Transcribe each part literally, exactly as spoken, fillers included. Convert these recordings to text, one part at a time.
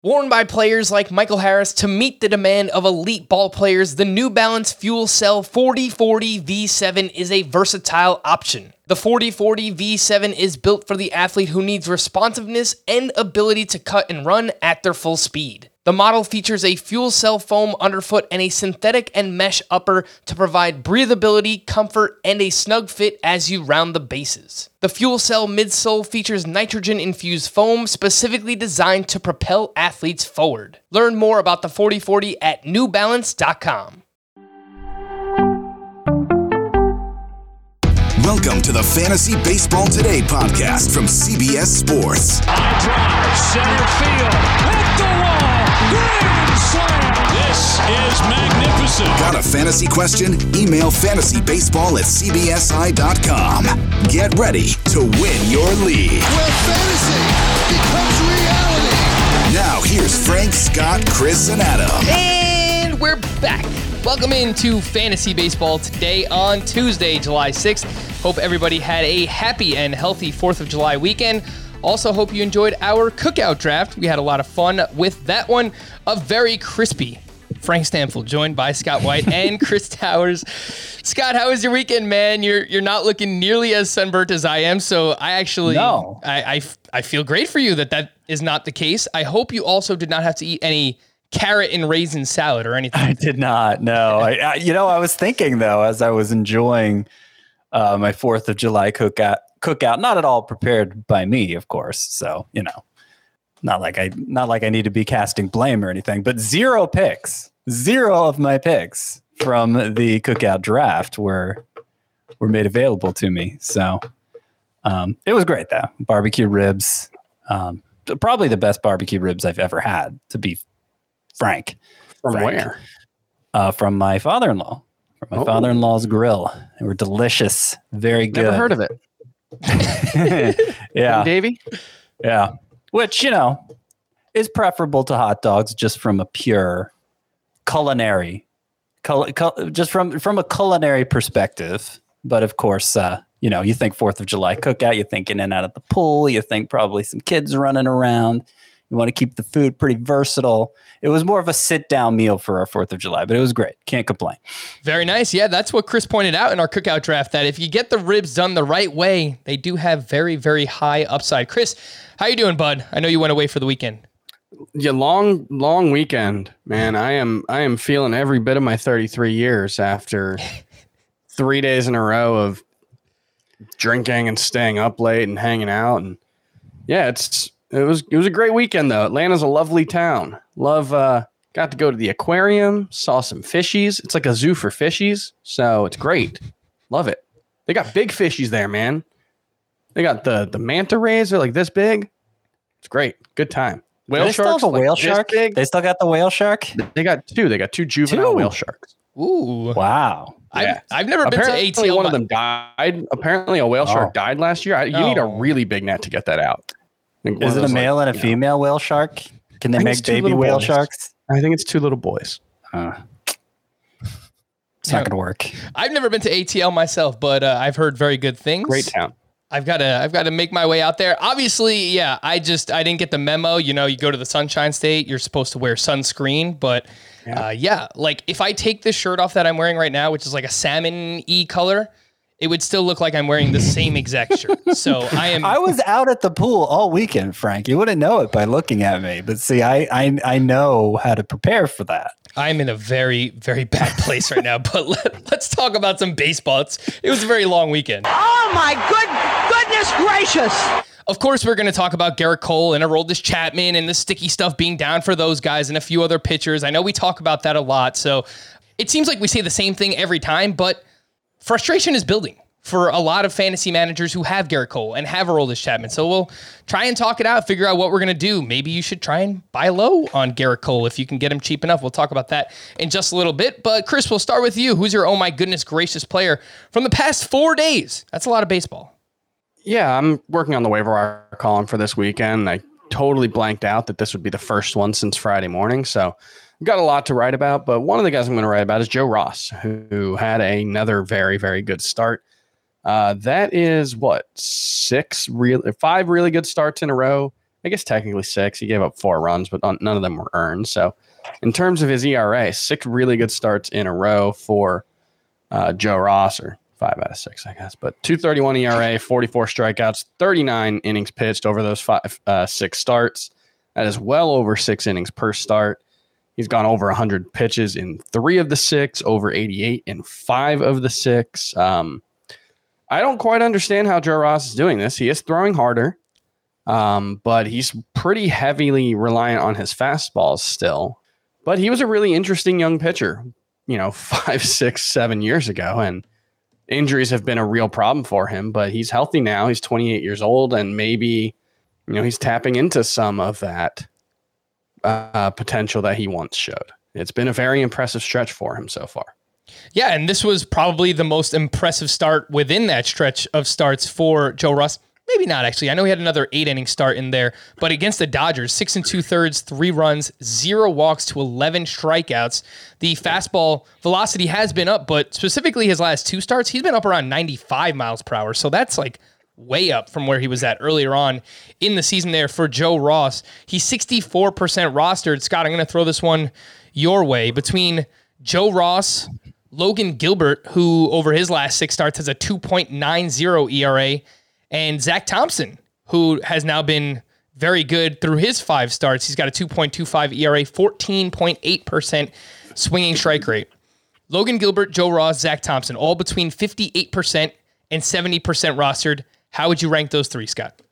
Worn by players like Michael Harris to meet the demand of elite ball players, the New Balance Fuel Cell forty forty V seven is a versatile option. The forty forty V seven is built for the athlete who needs responsiveness and ability to cut and run at their full speed. The model features a fuel cell foam underfoot and a synthetic and mesh upper to provide breathability, comfort, and a snug fit as you round the bases. The fuel cell midsole features nitrogen-infused foam specifically designed to propel athletes forward. Learn more about the forty forty at new balance dot com. Welcome to the Fantasy Baseball Today podcast from C B S Sports. High drive, center field, hit the wall, grand slam. This is magnificent. Got a fantasy question? Email fantasy baseball at c b s i dot com. Get ready to win your league. Where fantasy becomes reality. Now here's Frank, Scott, Chris, and Adam. And we're back. Welcome into Fantasy Baseball Today on Tuesday, July sixth. Hope everybody had a happy and healthy fourth of July weekend. Also, hope you enjoyed our cookout draft. We had a lot of fun with that one. A very crispy Frank Stanfield, joined by Scott White and Chris Towers. Scott, how was your weekend, man? You're you're not looking nearly as sunburnt as I am, so I actually no. I, I, I feel great for you that that is not the case. I hope you also did not have to eat any carrot and raisin salad or anything. I did not. No, I, I you know I was thinking though as I was enjoying uh, my fourth of July cookout. Cookout, not at all prepared by me, of course. So you know, not like I not like I need to be casting blame or anything. But zero picks, zero of my picks from the cookout draft were were made available to me. So um, it was great though. Barbecue ribs, um, probably the best barbecue ribs I've ever had. To be frank, from frank. where? Uh, from my father-in-law. From my Oh. father-in-law's grill. They were delicious, very good. Never heard of it. Yeah. Davey? Yeah. Which, you know, is preferable to hot dogs just from a pure culinary, cul- cul- just from, from a culinary perspective. But of course, uh, you know, you think fourth of July cookout, you think in and out of the pool, you think probably some kids running around. You want to keep the food pretty versatile. It was more of a sit-down meal for our fourth of July, but it was great. Can't complain. Very nice. Yeah, that's what Chris pointed out in our cookout draft, that if you get the ribs done the right way, they do have very, very high upside. Chris, how you doing, bud? I know you went away for the weekend. Yeah, long, long weekend, man. I am, I am feeling every bit of my thirty-three years after three days in a row of drinking and staying up late and hanging out. And yeah, it's, it was, it was a great weekend though. Atlanta's a lovely town. Love, uh, got to go to the aquarium, saw some fishies. It's like a zoo for fishies. So it's great. Love it. They got big fishies there, man. They got the, the manta rays. They're like this big. It's great. Good time. Whale they still sharks, have a like whale this shark? big. They still got the whale shark? They got two. They got two juvenile Two? whale sharks. Ooh. Wow. I've, I've never been to Apparently A T L. one of them died. Apparently a whale shark Oh. died last year. I, you need a Oh. really big net to get that out. I think one Is of it a those, male like, and a you know, female whale shark? Can they I think make it's two baby little whale boys. sharks? I think it's two little boys. Uh, it's not Yeah. going to work. I've never been to A T L myself, but uh, I've heard very good things. Great town. I've got to I've got to make my way out there. Obviously, yeah, I just I didn't get the memo. You know, you go to the Sunshine State, you're supposed to wear sunscreen, but yeah, uh, yeah like if I take this shirt off that I'm wearing right now, which is like a salmon-y color, it would still look like I'm wearing the same exact shirt. So I am. I was out at the pool all weekend, Frank. You wouldn't know it by looking at me, but see, I I, I know how to prepare for that. I'm in a very, very bad place right now, but let, let's talk about some baseball. It's, it was a very long weekend. Oh my good goodness gracious! Of course, we're going to talk about Garrett Cole and Aroldis Chapman and the sticky stuff being down for those guys and a few other pitchers. I know we talk about that a lot, so it seems like we say the same thing every time, but frustration is building for a lot of fantasy managers who have Garrett Cole and have Aroldis Chapman. So we'll try and talk it out, figure out what we're going to do. Maybe you should try and buy low on Garrett Cole if you can get him cheap enough. We'll talk about that in just a little bit. But Chris, we'll start with you. Who's your oh my goodness gracious player from the past four days? That's a lot of baseball. Yeah, I'm working on the waiver wire column for this weekend. I totally blanked out that this would be the first one since Friday morning. So I've got a lot to write about. But one of the guys I'm going to write about is Joe Ross, who had another very, very good start. Uh, that is what six real, five really good starts in a row. I guess technically six. He gave up four runs, but none of them were earned. So in terms of his E R A, six really good starts in a row for uh, Joe Ross, or five out of six, I guess. But two thirty-one E R A, forty-four strikeouts, thirty-nine innings pitched over those five, uh, six starts. That is well over six innings per start. He's gone over one hundred pitches in three of the six, over eighty-eight in five of the six. Um, I don't quite understand how Joe Ross is doing this. He is throwing harder, um, but he's pretty heavily reliant on his fastballs still. But he was a really interesting young pitcher, you know, five, six, seven years ago, and injuries have been a real problem for him. But he's healthy now. He's twenty-eight years old, and maybe, you know, he's tapping into some of that uh, potential that he once showed. It's been a very impressive stretch for him so far. Yeah, and this was probably the most impressive start within that stretch of starts for Joe Ross. Maybe not, actually. I know he had another eight-inning start in there, but against the Dodgers, six and two-thirds, three runs, zero walks to eleven strikeouts. The fastball velocity has been up, but specifically his last two starts, he's been up around ninety-five miles per hour, so that's like way up from where he was at earlier on in the season there for Joe Ross. He's sixty-four percent rostered. Scott, I'm going to throw this one your way. Between Joe Ross, Logan Gilbert, who over his last six starts has a two point nine oh E R A, and Zach Thompson, who has now been very good through his five starts. He's got a two point two five E R A, fourteen point eight percent swinging strike rate. Logan Gilbert, Joe Ross, Zach Thompson, all between fifty-eight percent and seventy percent rostered. How would you rank those three, Scott?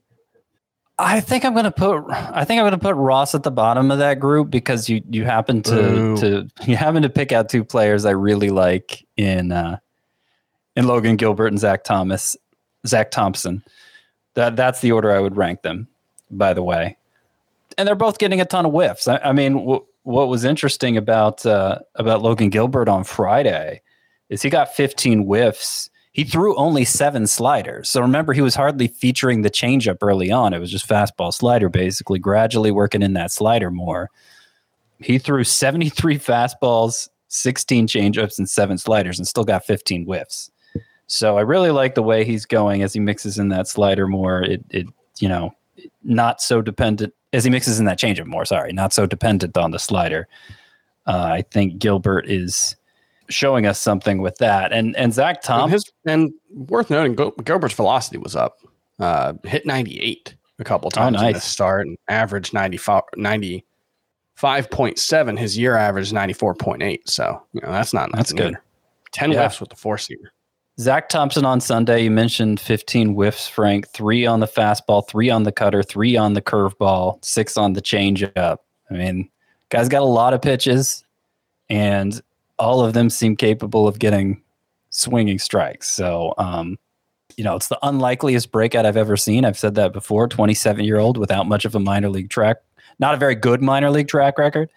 I think I'm going to put. I think I'm going to put Ross at the bottom of that group because you you happen to to you happen to pick out two players I really like in uh, in Logan Gilbert and Zach Thomas, Zach Thompson. That that's the order I would rank them. By the way, and they're both getting a ton of whiffs. I, I mean, w- what was interesting about uh, about Logan Gilbert on Friday is he got fifteen whiffs. He threw only seven sliders. So remember, he was hardly featuring the changeup early on. It was just fastball slider, basically, gradually working in that slider more. He threw seventy-three fastballs, sixteen changeups, and seven sliders, and still got fifteen whiffs. So I really like the way he's going as he mixes in that slider more. It, it you know, not so dependent as he mixes in that changeup more. Sorry, not so dependent on the slider. Uh, I think Gilbert is showing us something with that. And and Zach Thompson. And, his, and worth noting, Gil- Gilbert's velocity was up. Uh, hit ninety-eight a couple times oh, nice. in this start and averaged ninety-five, ninety-five point seven. His year average ninety-four point eight. So, you know, that's not that's good. Either. ten yeah. whiffs with the four-seamer. Zach Thompson on Sunday, you mentioned fifteen whiffs, Frank. Three on the fastball, three on the cutter, three on the curveball, six on the changeup. I mean, guy's got a lot of pitches, and all of them seem capable of getting swinging strikes. So, um, you know, it's the unlikeliest breakout I've ever seen. I've said that before. twenty-seven-year-old without much of a minor league track, not a very good minor league track record,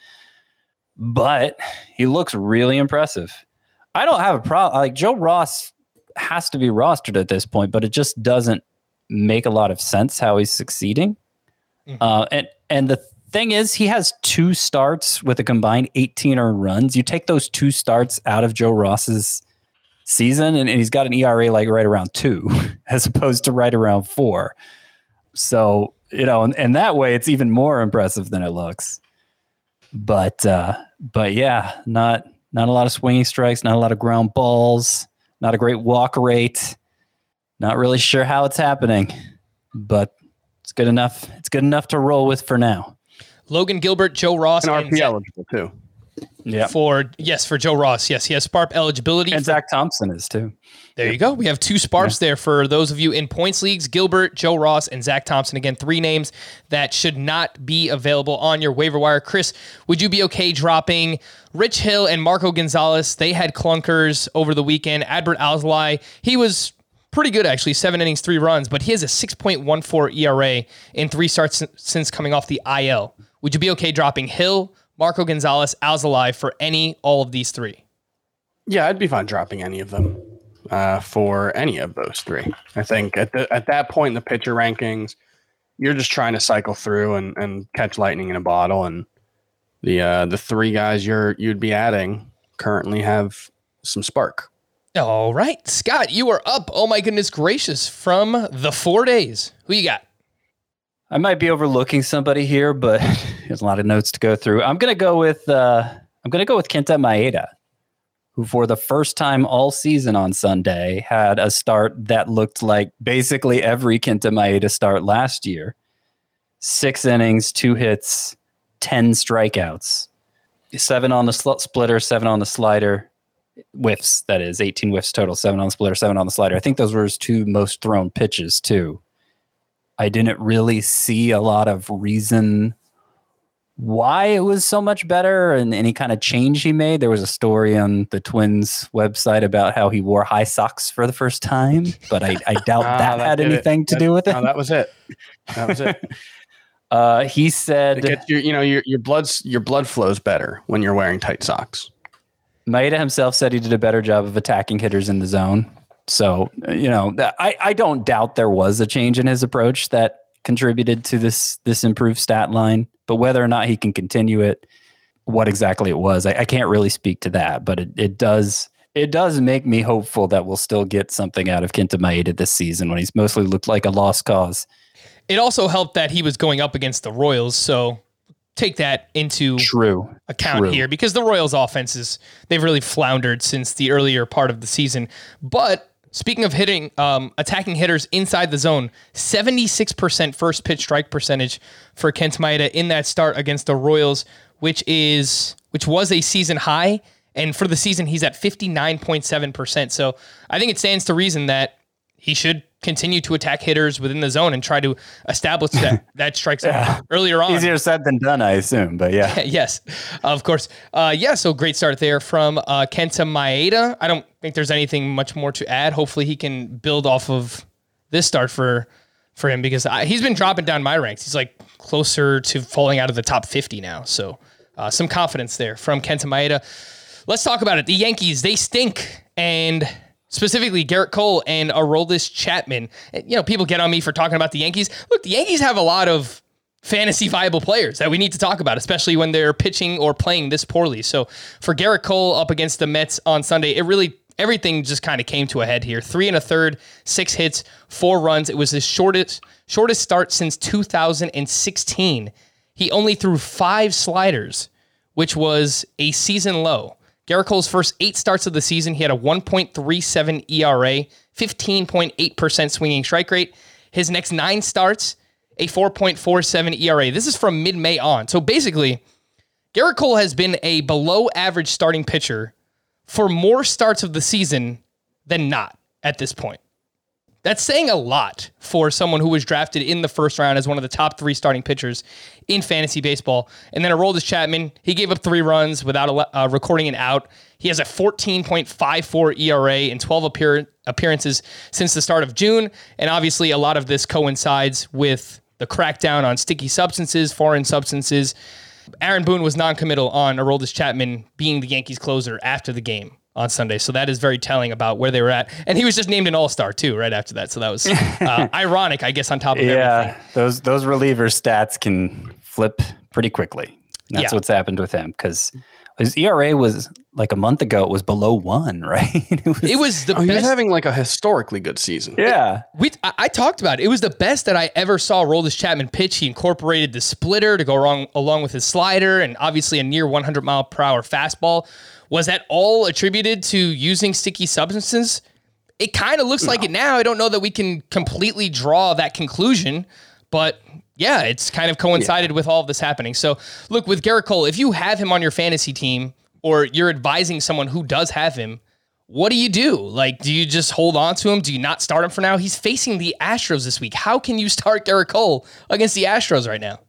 but he looks really impressive. I don't have a problem. Like, Joe Ross has to be rostered at this point, but it just doesn't make a lot of sense how he's succeeding. Mm-hmm. Uh, and and the thing is, he has two starts with a combined eighteen earned runs. You take those two starts out of Joe Ross's season, and, and he's got an E R A like right around two, as opposed to right around four. So, you know, and, and that way, it's even more impressive than it looks. But, uh, but yeah, not not a lot of swinging strikes, not a lot of ground balls, not a great walk rate. Not really sure how it's happening, but it's good enough. It's good enough to roll with for now. Logan Gilbert, Joe Ross, and R P Zach, eligible too. Yeah. For yes, for Joe Ross, yes, he has S P A R P eligibility, and for, Zach Thompson is too. There you go. We have two S P A R Ps yeah. there for those of you in points leagues: Gilbert, Joe Ross, and Zach Thompson. Again, three names that should not be available on your waiver wire. Chris, would you be okay dropping Rich Hill and Marco Gonzalez? They had clunkers over the weekend. Adbert Alzolay, he was pretty good, actually, seven innings, three runs, but he has a six point one four E R A in three starts since coming off the I L. Would you be okay dropping Hill, Marco Gonzalez, Alzolay for any, all of these three? Yeah, I'd be fine dropping any of them uh, for any of those three. I think at the at that point in the pitcher rankings, you're just trying to cycle through and, and catch lightning in a bottle. And the uh, the three guys you're you'd be adding currently have some spark. All right, Scott, you are up. Oh my goodness gracious! From the four days, who you got? I might be overlooking somebody here, but there's a lot of notes to go through. I'm going to go with uh, I'm going to go with Kenta Maeda, who for the first time all season on Sunday had a start that looked like basically every Kenta Maeda start last year. Six innings, two hits, ten strikeouts, seven on the sl- splitter, seven on the slider, whiffs, that is, eighteen whiffs total, seven on the splitter, seven on the slider. I think those were his two most thrown pitches, too. I didn't really see a lot of reason why it was so much better and any kind of change he made. There was a story on the Twins website about how he wore high socks for the first time, but I, I doubt ah, that, that had anything it. to that, do with it. No, that was it. That was it. uh, he said, it gets your, you know, your your blood's your blood flows better when you're wearing tight socks. Maeda himself said he did a better job of attacking hitters in the zone. So, you know, I, I don't doubt there was a change in his approach that contributed to this this improved stat line, but whether or not he can continue it, what exactly it was, I, I can't really speak to that. But it, it does it does make me hopeful that we'll still get something out of Kenta Maeda this season when he's mostly looked like a lost cause. It also helped that he was going up against the Royals, so take that into True. account True. here, because the Royals offenses, they've really floundered since the earlier part of the season. But speaking of hitting, um, attacking hitters inside the zone, seventy-six percent first pitch strike percentage for Kenta Maeda in that start against the Royals, which is which was a season high. And for the season, he's at fifty-nine point seven percent. So I think it stands to reason that he should continue to attack hitters within the zone and try to establish that, that strike zone Yeah. earlier on. Easier said than done, I assume, but yeah. Yes, of course. Uh, yeah, so great start there from uh, Kenta Maeda. I don't think there's anything much more to add. Hopefully he can build off of this start for for him, because I, he's been dropping down my ranks. He's like closer to falling out of the top fifty now. So uh, some confidence there from Kenta Maeda. Let's talk about it. The Yankees, they stink. And specifically Garrett Cole and Aroldis Chapman. You know, people get on me for talking about the Yankees. Look, the Yankees have a lot of fantasy viable players that we need to talk about, especially when they're pitching or playing this poorly. So for Garrett Cole up against the Mets on Sunday, it really, everything just kind of came to a head here. Three and a third, six hits, four runs. It was his shortest, shortest start since two thousand sixteen. He only threw five sliders, which was a season low. Garrett Cole's first eight starts of the season, he had a one point three seven E R A, fifteen point eight percent swinging strike rate. His next nine starts, a four point four seven E R A. This is from mid-May on. So basically, Garrett Cole has been a below-average starting pitcher for more starts of the season than not at this point. That's saying a lot for someone who was drafted in the first round as one of the top three starting pitchers in fantasy baseball. And then Aroldis Chapman, he gave up three runs without uh, recording an out. He has a fourteen point five four E R A in twelve appear- appearances since the start of June. And obviously a lot of this coincides with the crackdown on sticky substances, foreign substances. Aaron Boone was non-committal on Aroldis Chapman being the Yankees closer after the game on Sunday. So that is very telling about where they were at. And he was just named an all-star too, right after that. So that was uh, ironic, I guess, on top of yeah, everything. those those reliever stats can flip pretty quickly. That's Yeah. what's happened with him, because his E R A was like a month ago, it was below one, right? it, was, It was the Oh, he was best. having like a historically good season. yeah. We, I, I talked about it. It was the best that I ever saw Aroldis Chapman pitch. He incorporated the splitter to go wrong along with his slider and obviously a near one hundred mile per hour fastball. Was that all attributed to using sticky substances? It kind of looks no. like it now. I don't know that we can completely draw that conclusion, but yeah, it's kind of coincided yeah. with all of this happening. So look, with Garrett Cole, if you have him on your fantasy team or you're advising someone who does have him, what do you do? Like, do you just hold on to him? Do you not start him for now? He's facing the Astros this week. How can you start Garrett Cole against the Astros right now?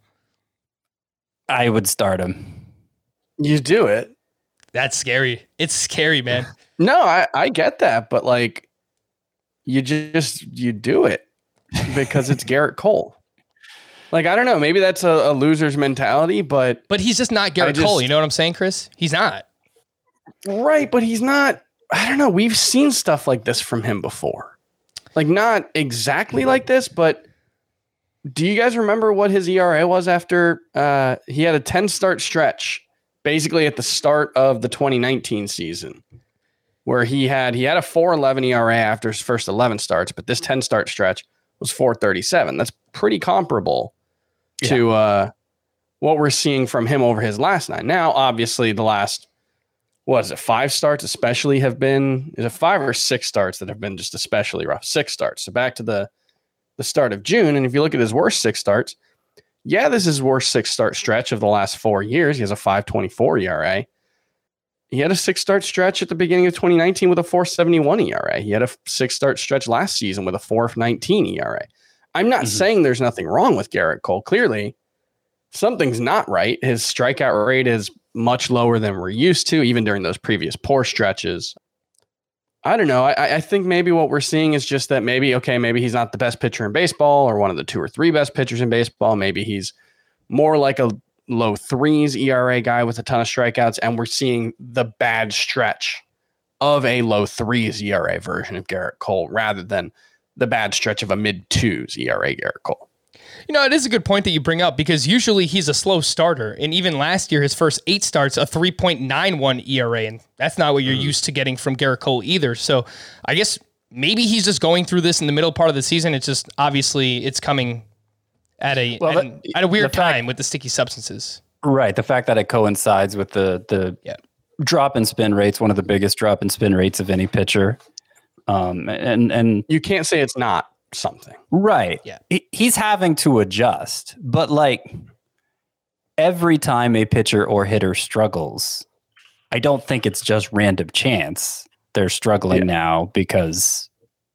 I would start him. You do it. That's scary. It's scary, man. No, I, I get that, but like, you just, you do it because it's Garrett Cole. Like, I don't know, maybe that's a, a loser's mentality, but... But he's just not Garrett just, Cole, you know what I'm saying, Chris? He's not. Right, but he's not... I don't know, we've seen stuff like this from him before. Like, not exactly like this, but do you guys remember what his E R A was after... Uh, he had a ten-start stretch, basically at the start of the twenty nineteen season, where he had he had a four eleven E R A after his first eleven starts, but this ten-start stretch was four thirty-seven. That's pretty comparable yeah. to uh, what we're seeing from him over his last nine. Now, obviously, the last, what is it, five starts especially have been, is it five or six starts that have been just especially rough? Six starts. So back to the, the start of June, and if you look at his worst six starts, yeah, this is his worst six-start stretch of the last four years. He has a five twenty-four E R A. He had a six-start stretch at the beginning of twenty nineteen with a four seventy-one E R A. He had a six-start stretch last season with a four nineteen E R A. I'm not mm-hmm. saying there's nothing wrong with Gerrit Cole. Clearly, something's not right. His strikeout rate is much lower than we're used to, even during those previous poor stretches. I don't know. I, I think maybe what we're seeing is just that maybe, okay, maybe he's not the best pitcher in baseball or one of the two or three best pitchers in baseball. Maybe he's more like a low threes E R A guy with a ton of strikeouts, and we're seeing the bad stretch of a low threes E R A version of Gerrit Cole rather than the bad stretch of a mid twos E R A Gerrit Cole. You know, it is a good point that you bring up because usually he's a slow starter. And even last year, his first eight starts, a three point nine one E R A. And that's not what you're mm. used to getting from Gerrit Cole either. So I guess maybe he's just going through this in the middle part of the season. It's just obviously it's coming at a well, at, the, at a weird time fact, with the sticky substances. Right. The fact that it coincides with the, the yeah. drop in spin rates, one of the biggest drop in spin rates of any pitcher. Um, and, and you can't say it's not something. Right. Yeah. He, he's having to adjust, but like every time a pitcher or hitter struggles, I don't think it's just random chance they're struggling yeah. now because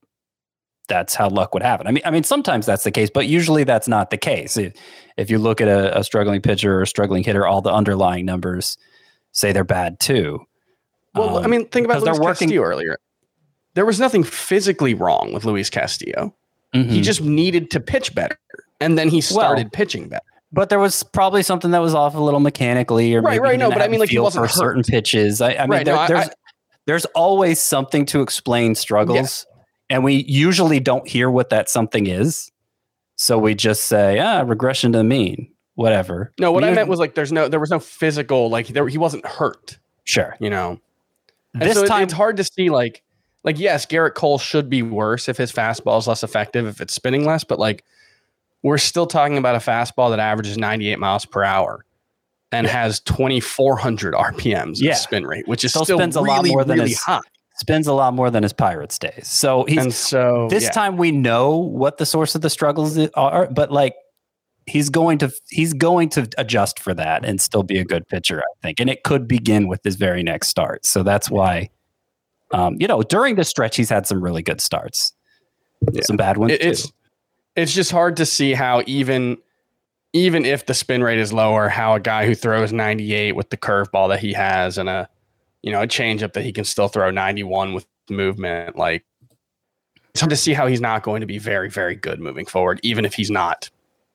that's how luck would happen. I mean, I mean, sometimes that's the case, but usually that's not the case. If, if you look at a, a struggling pitcher or a struggling hitter, all the underlying numbers say they're bad too. Well, um, I mean, think about Luis working- Castillo earlier. There was nothing physically wrong with Luis Castillo. Mm-hmm. He just needed to pitch better, and then he started well, pitching better. But there was probably something that was off a little mechanically, or right, maybe right. No, but I mean, like he wasn't for hurt. certain pitches. I, I mean, right, there, no, there's I, there's always something to explain struggles, yeah. and we usually don't hear what that something is, so we just say, ah, regression to the mean, whatever. No, what we I meant was like, there's no, there was no physical, like there, he wasn't hurt. Sure, you know. And this so time, it, it's hard to see like. Like, yes, Gerrit Cole should be worse if his fastball is less effective, if it's spinning less. But, like, we're still talking about a fastball that averages ninety-eight miles per hour and yeah. has twenty-four hundred R P Ms yeah. spin rate, which is still, still spins really, a lot more than really his, high. Spins a lot more than his Pirates days. So, he's, and so this yeah. time we know what the source of the struggles are. But, like, he's going to he's going to adjust for that and still be a good pitcher, I think. And it could begin with his very next start. So that's why... Um, you know, during the stretch, he's had some really good starts, yeah. some bad ones it, too. It's it's just hard to see how even even if the spin rate is lower, how a guy who throws ninety-eight with the curveball that he has and a you know a changeup that he can still throw ninety-one with movement, like it's hard to see how he's not going to be very very good moving forward, even if he's not,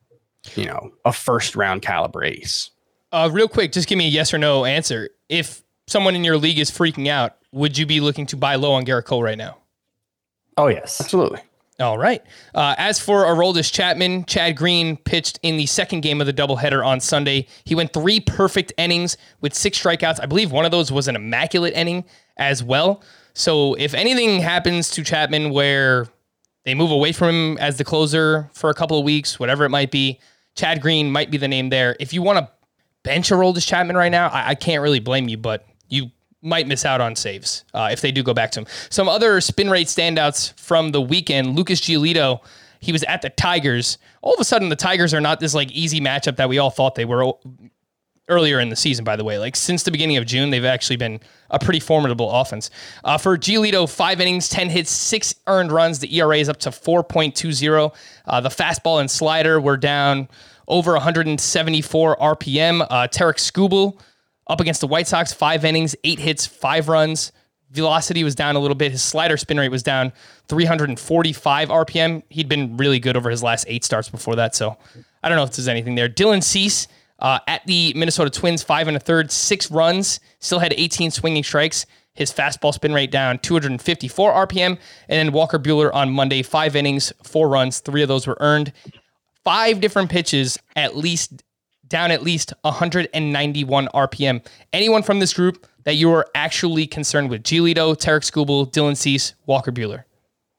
you know, a first round caliber ace. Uh, real quick, just give me a yes or no answer. If someone in your league is freaking out, would you be looking to buy low on Gerrit Cole right now? Oh, yes. Absolutely. All right. Uh, as for Aroldis Chapman, Chad Green pitched in the second game of the doubleheader on Sunday. He went three perfect innings with six strikeouts. I believe one of those was an immaculate inning as well. So if anything happens to Chapman where they move away from him as the closer for a couple of weeks, whatever it might be, Chad Green might be the name there. If you want to bench Aroldis Chapman right now, I, I can't really blame you, but you might miss out on saves uh, if they do go back to him. Some other spin rate standouts from the weekend. Lucas Giolito, he was at the Tigers. All of a sudden, the Tigers are not this like easy matchup that we all thought they were earlier in the season, by the way. Like since the beginning of June, they've actually been a pretty formidable offense. Uh, for Giolito, five innings, ten hits, six earned runs. The E R A is up to four point two oh. Uh, the fastball and slider were down over one seventy-four R P M. Uh, Tarek Skubal, up against the White Sox, five innings, eight hits, five runs. Velocity was down a little bit. His slider spin rate was down three forty-five R P M. He'd been really good over his last eight starts before that, so I don't know if there's anything there. Dylan Cease uh, at the Minnesota Twins, five and a third, six runs, still had eighteen swinging strikes. His fastball spin rate down two fifty-four R P M. And then Walker Buehler on Monday, five innings, four runs, three of those were earned. Five different pitches, at least down at least one ninety-one R P M. Anyone from this group that you are actually concerned with? Giolito, Tarek Skubal, Dylan Cease, Walker Buehler.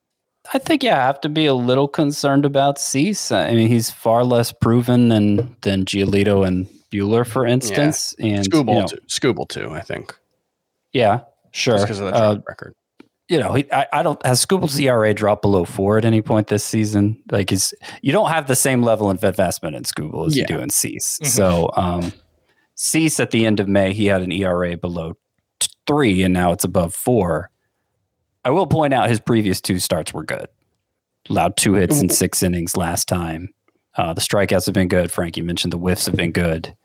I think yeah, I have to be a little concerned about Cease. I mean, he's far less proven than than Giolito and Buehler, for instance. Yeah. And Skubal, you know, too. Skubal too, I think. Yeah, sure. Just because of the track uh, record. You know, he, I, I don't has Skubal's E R A dropped below four at any point this season. Like, is you don't have the same level of investment in Skubal as yeah. you do in Cease. Mm-hmm. So, um, Cease at the end of May, he had an E R A below t- three, and now it's above four. I will point out his previous two starts were good. Allowed two hits in six innings last time. Uh, the strikeouts have been good. Frank, you mentioned the whiffs have been good.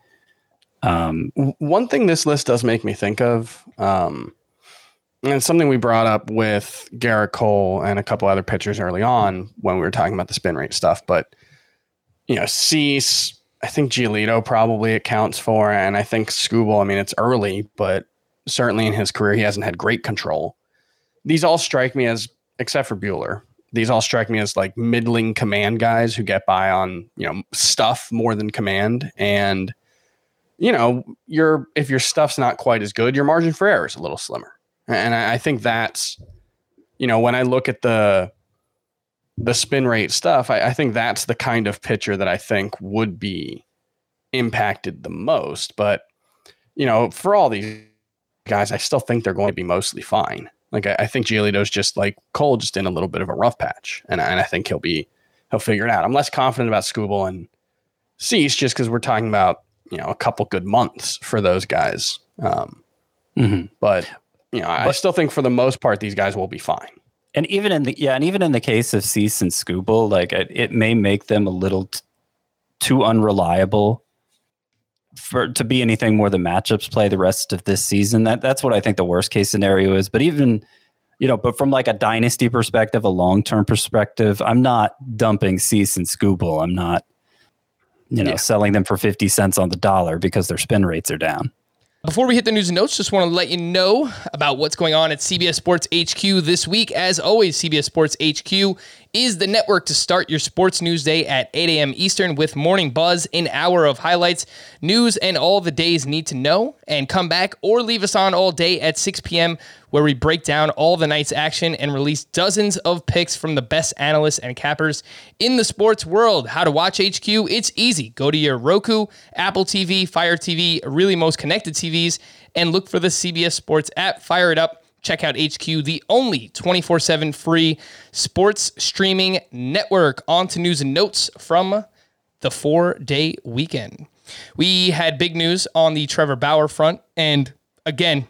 Um, One thing this list does make me think of, um, and it's something we brought up with Garrett Cole and a couple other pitchers early on when we were talking about the spin rate stuff. But, you know, Cease, I think Giolito probably accounts for, and I think Skubal, I mean, it's early, but certainly in his career, he hasn't had great control. These all strike me as, except for Buehler, these all strike me as like middling command guys who get by on, you know, stuff more than command. And, you know, your if your stuff's not quite as good, your margin for error is a little slimmer. And I, I think that's, you know, when I look at the the spin rate stuff, I, I think that's the kind of pitcher that I think would be impacted the most. But, you know, for all these guys, I still think they're going to be mostly fine. Like, I, I think Giolito's just like Cole, just in a little bit of a rough patch. And, and I think he'll be, he'll figure it out. I'm less confident about Skubal and Cease just because we're talking about, you know, a couple good months for those guys. Um, mm-hmm. But, you know, but, I still think for the most part, these guys will be fine. And even in the, yeah, and even in the case of Cease and Skubal, like it, it may make them a little t- too unreliable for to be anything more than matchups play the rest of this season. That that's what I think the worst case scenario is. But even, you know, but from like a dynasty perspective, a long-term perspective, I'm not dumping Cease and Skubal. I'm not, you know, yeah. selling them for fifty cents on the dollar because their spin rates are down. Before we hit the news and notes, just want to let you know about what's going on at C B S Sports H Q this week. As always, C B S Sports H Q is the network to start your sports news day at eight a.m. Eastern with Morning Buzz, an hour of highlights, news, and all the days need to know. And come back or leave us on all day at six p.m. where we break down all the night's action and release dozens of picks from the best analysts and cappers in the sports world. How to watch H Q? It's easy. Go to your Roku, Apple T V, Fire T V, really most connected T Vs, and look for the C B S Sports app. Fire it up. Check out H Q, the only twenty-four seven free sports streaming network. On to news and notes from the four-day weekend. We had big news on the Trevor Bauer front, and again,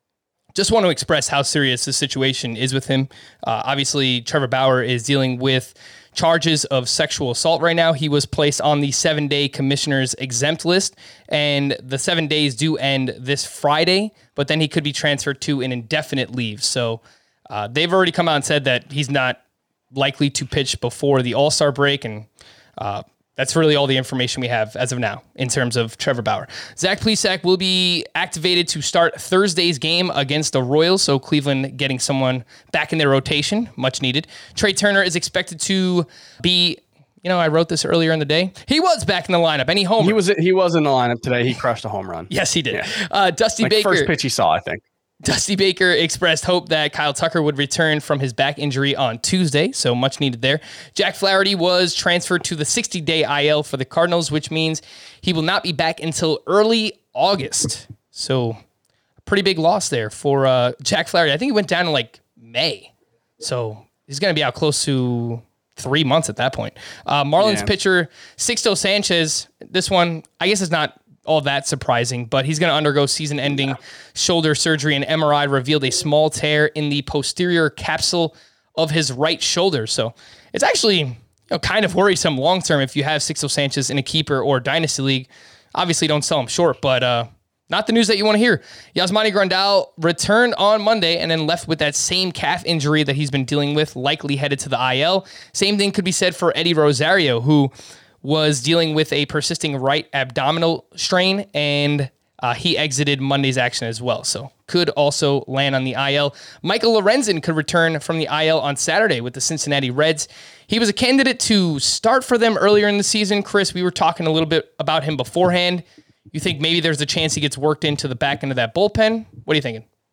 just want to express how serious the situation is with him. Uh, obviously, Trevor Bauer is dealing with charges of sexual assault right now. He was placed on the seven-day commissioner's exempt list, and the seven days do end this Friday, but then he could be transferred to an indefinite leave. So uh, they've already come out and said that he's not likely to pitch before the All-Star break, and uh, that's really all the information we have as of now in terms of Trevor Bauer. Zach Plesac will be activated to start Thursday's game against the Royals, so Cleveland getting someone back in their rotation, much needed. Trey Turner is expected to be, you know, I wrote this earlier in the day. He was back in the lineup, and he homered. He was he was in the lineup today. He crushed a home run. Yes, he did. Yeah. Uh, Dusty like Baker. First pitch he saw, I think. Dusty Baker expressed hope that Kyle Tucker would return from his back injury on Tuesday, so much needed there. Jack Flaherty was transferred to the sixty-day I L for the Cardinals, which means he will not be back until early August. So a pretty big loss there for uh, Jack Flaherty. I think he went down in like May, so he's going to be out close to three months at that point. Uh, Marlins yeah. pitcher Sixto Sanchez, this one, I guess is not all that surprising, but he's going to undergo season-ending yeah. shoulder surgery. An M R I revealed a small tear in the posterior capsule of his right shoulder. So it's actually, you know, kind of worrisome long-term if you have Sixto Sanchez in a keeper or dynasty league. Obviously, don't sell him short, but uh, not the news that you want to hear. Yasmani Grandal returned on Monday and then left with that same calf injury that he's been dealing with, likely headed to the I L. Same thing could be said for Eddie Rosario, who was dealing with a persisting right abdominal strain, and uh, he exited Monday's action as well. So could also land on the I L. Michael Lorenzen could return from the I L on Saturday with the Cincinnati Reds. He was a candidate to start for them earlier in the season. Chris, we were talking a little bit about him beforehand. You think maybe there's a chance he gets worked into the back end of that bullpen? What are you thinking?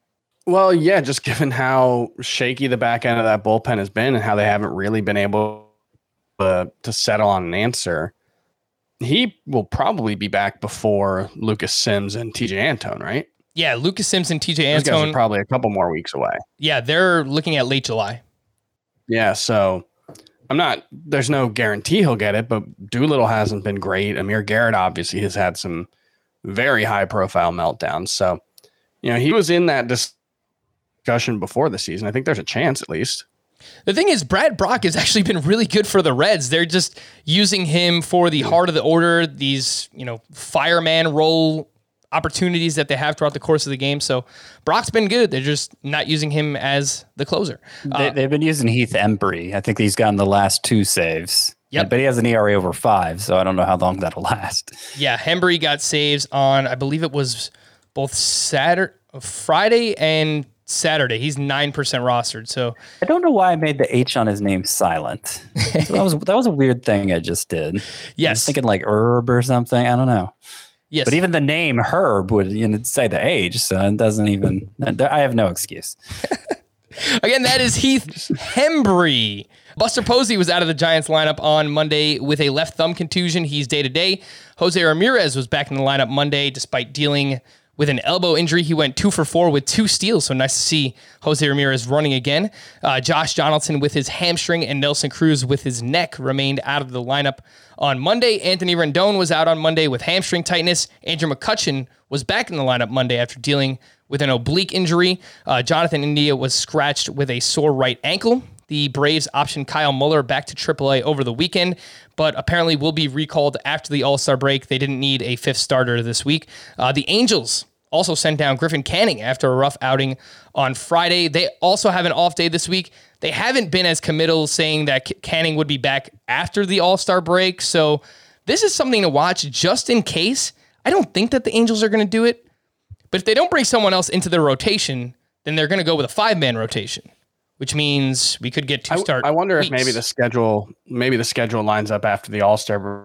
Well, yeah, just given how shaky the back end of that bullpen has been and how they haven't really been able to, to settle on an answer, he will probably be back before Lucas Sims and T J Antone, right? Yeah, Lucas Sims and T J Those guys Antone. are probably a couple more weeks away. Yeah, they're looking at late July. Yeah, so I'm not, there's no guarantee he'll get it, but Doolittle hasn't been great. Amir Garrett obviously has had some very high profile meltdowns. So, you know, he was in that discussion before the season. I think there's a chance at least. The thing is, Brad Brock has actually been really good for the Reds. They're just using him for the heart of the order, these, you know, fireman role opportunities that they have throughout the course of the game. So Brock's been good. They're just not using him as the closer. They, Uh, they've been using Heath Embry. I think he's gotten the last two saves. Yep. But he has an E R A over five, so I don't know how long that'll last. yeah, Hembry got saves on, I believe it was both Saturday, Friday and Saturday. He's nine percent rostered. So I don't know why I made the H on his name silent. So that was that was a weird thing I just did. I yes, was thinking like Herb or something. I don't know. yes. But even the name Herb would, you know, say the age, so it doesn't even. I have no excuse. Again, that is Heath Hembry. Buster Posey was out of the Giants lineup on Monday with a left thumb contusion. He's day-to-day. Jose Ramirez was back in the lineup Monday despite dealing with an elbow injury. He went two for four with two steals, so nice to see Jose Ramirez running again. Uh, Josh Donaldson with his hamstring and Nelson Cruz with his neck remained out of the lineup on Monday. Anthony Rendon was out on Monday with hamstring tightness. Andrew McCutchen was back in the lineup Monday after dealing with an oblique injury. Uh, Jonathan India was scratched with a sore right ankle. The Braves optioned Kyle Muller back to triple A over the weekend, but apparently will be recalled after the All-Star break. They didn't need a fifth starter this week. Uh, the Angels also sent down Griffin Canning after a rough outing on Friday. They also have an off day this week. They haven't been as committal saying that Canning would be back after the All-Star break, so this is something to watch just in case. I don't think that the Angels are going to do it, but if they don't bring someone else into their rotation, then they're going to go with a five-man rotation, which means we could get two start. I, I wonder weeks. if maybe the schedule, maybe the schedule lines up after the All-Star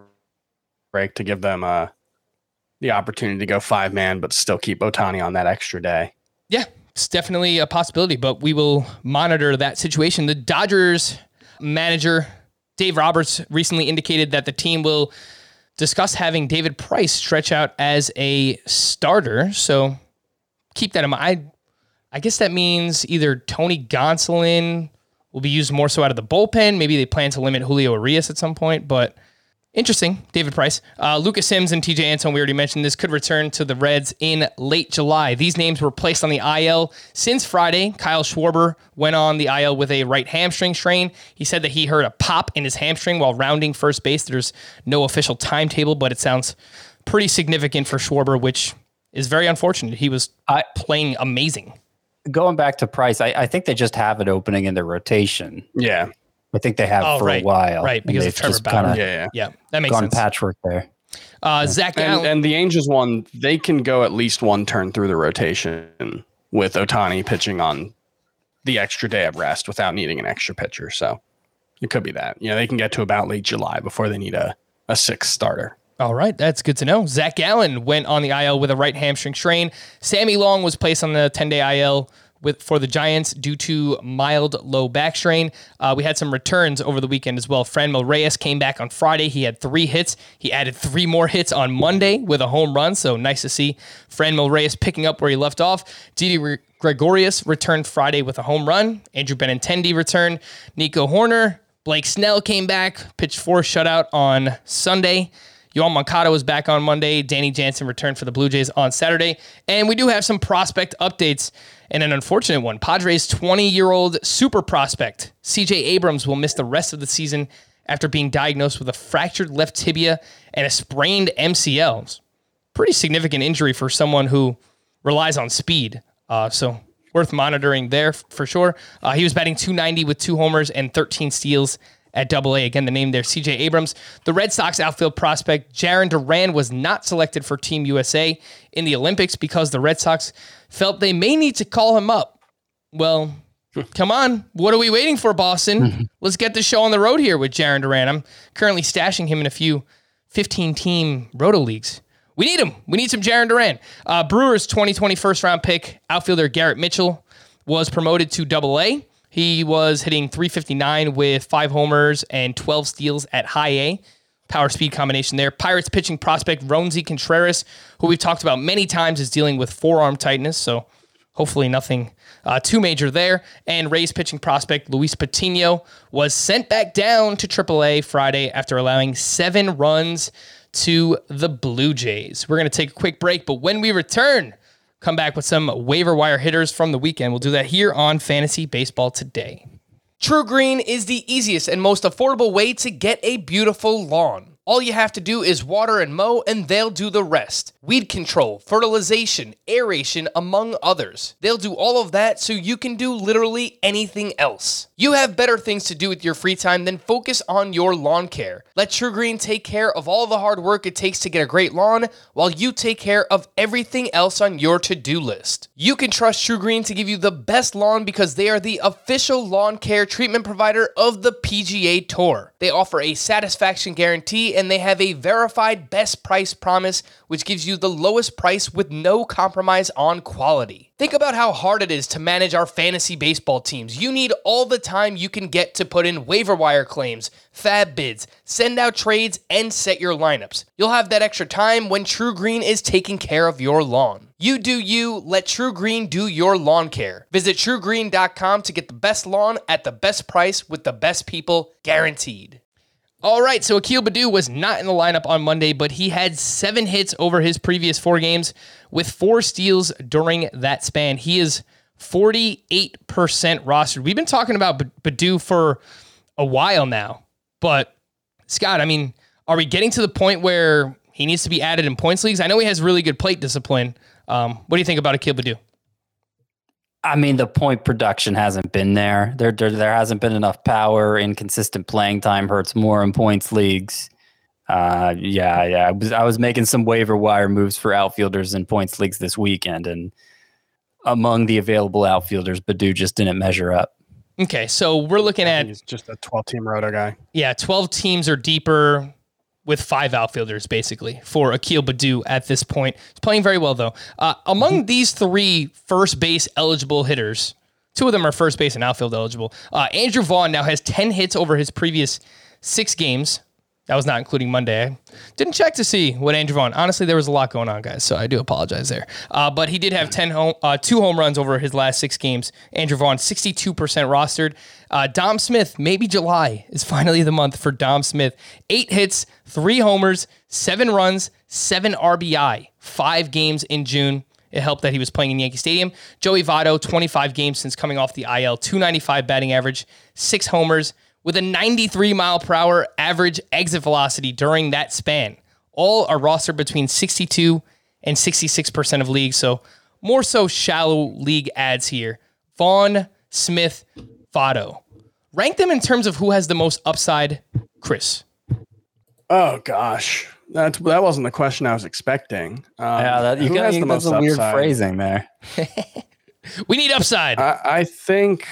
break to give them uh, the opportunity to go five man, but still keep Ohtani on that extra day. Yeah, it's definitely a possibility, but we will monitor that situation. The Dodgers manager, Dave Roberts, recently indicated that the team will discuss having David Price stretch out as a starter. So keep that in mind. I, I guess that means either Tony Gonsolin will be used more so out of the bullpen. Maybe they plan to limit Julio Urias at some point, but interesting. David Price. Uh, Lucas Sims and T J Antone, we already mentioned this, could return to the Reds in late July. These names were placed on the I L since Friday. Kyle Schwarber went on the I L with a right hamstring strain. He said that he heard a pop in his hamstring while rounding first base. There's no official timetable, but it sounds pretty significant for Schwarber, which is very unfortunate. He was I, playing amazing. Going back to Price, I, I think they just have it opening in their rotation. Yeah. I think they have Oh, for right. a while. Right, because and of they've Trevor just Bauer. kinda Yeah, yeah. Yeah, that makes gone sense. patchwork there. Uh, Zach And, Gallen. and the Angels one, they can go at least one turn through the rotation with Ohtani pitching on the extra day of rest without needing an extra pitcher. So it could be that. You know, they can get to about late July before they need a, a sixth starter. All right, that's good to know. Zach Gallen went on the I L with a right hamstring strain. Sammy Long was placed on the ten-day I L with for the Giants due to mild low back strain. Uh, we had some returns over the weekend as well. Franmil Reyes came back on Friday. He had three hits. He added three more hits on Monday with a home run, so nice to see Franmil Reyes picking up where he left off. Didi Re- Gregorius returned Friday with a home run. Andrew Benintendi returned. Nico Horner. Blake Snell came back, pitched four shutout on Sunday. Yohan Moncada was back on Monday. Danny Jansen returned for the Blue Jays on Saturday. And we do have some prospect updates and an unfortunate one. Padres' twenty-year-old super prospect, C J Abrams, will miss the rest of the season after being diagnosed with a fractured left tibia and a sprained M C L. Pretty significant injury for someone who relies on speed. Uh, so worth monitoring there for sure. Uh, he was batting two ninety with two homers and thirteen steals at Double A. Again, the name there, C J Abrams. The Red Sox outfield prospect Jarren Duran was not selected for Team U S A in the Olympics because the Red Sox felt they may need to call him up. Well, come on. What are we waiting for, Boston? Let's get the show on the road here with Jarren Duran. I'm currently stashing him in a few fifteen-team roto leagues. We need him. We need some Jarren Duran. Uh, Brewers twenty twenty first round pick outfielder Garrett Mitchell was promoted to Double A. He was hitting three fifty-nine with five homers and twelve steals at High A. Power speed combination there. Pirates pitching prospect Roansy Contreras, who we've talked about many times, is dealing with forearm tightness, so hopefully nothing uh, too major there. And Rays pitching prospect Luis Patino was sent back down to Triple A Friday after allowing seven runs to the Blue Jays. We're going to take a quick break, but when we return, come back with some waiver wire hitters from the weekend. We'll do that here on Fantasy Baseball Today. True Green is the easiest and most affordable way to get a beautiful lawn. All you have to do is water and mow, and they'll do the rest. Weed control, fertilization, aeration, among others. They'll do all of that so you can do literally anything else. You have better things to do with your free time than focus on your lawn care. Let True Green take care of all the hard work it takes to get a great lawn, while you take care of everything else on your to-do list. You can trust True Green to give you the best lawn because they are the official lawn care treatment provider of the P G A Tour. They offer a satisfaction guarantee, and they have a verified best price promise, which gives you the lowest price with no compromise on quality. Think about how hard it is to manage our fantasy baseball teams. You need all the time you can get to put in waiver wire claims, fab bids, send out trades, and set your lineups. You'll have that extra time when True Green is taking care of your lawn. You do you, let True Green do your lawn care. Visit true green dot com to get the best lawn at the best price with the best people guaranteed. All right, so Akil Baddoo was not in the lineup on Monday, but he had seven hits over his previous four games with four steals during that span. He is forty-eight percent rostered. We've been talking about Baddoo for a while now, but Scott, I mean, are we getting to the point where he needs to be added in points leagues? I know he has really good plate discipline. Um, what do you think about Akil Baddoo? I mean, the point production hasn't been there. There, there, there hasn't been enough power. Inconsistent playing time hurts more in points leagues. Uh, yeah, yeah. I was, I was making some waiver wire moves for outfielders in points leagues this weekend, and among the available outfielders, Baddoo just didn't measure up. Okay, so we're looking at He's just a twelve-team roto guy. Yeah, twelve teams or deeper with five outfielders, basically, for Akil Baddoo at this point. He's playing very well, though. Uh, among mm-hmm. these three first base eligible hitters, two of them are first base and outfield eligible. Uh, Andrew Vaughn now has ten hits over his previous six games. That was not including Monday. I didn't check to see what Andrew Vaughn. Honestly, there was a lot going on, guys, so I do apologize there. Uh, but he did have ten home, uh, two home runs over his last six games. Andrew Vaughn, sixty-two percent rostered. Uh, Dom Smith, maybe July is finally the month for Dom Smith. Eight hits, three homers, seven runs, seven R B I, five games in June. It helped that he was playing in Yankee Stadium. Joey Votto, twenty-five games since coming off the I L, two ninety-five batting average, six homers, with a ninety-three mile per hour average exit velocity during that span. All are rostered between sixty-two and sixty-six percent of leagues, so more so shallow league ads here. Vaughn, Smith, Votto. Rank them in terms of who has the most upside, Chris. Oh, gosh. That's, that wasn't the question I was expecting. Um, yeah, that, you got the most a weird upside? Phrasing there. We need upside. I, I think...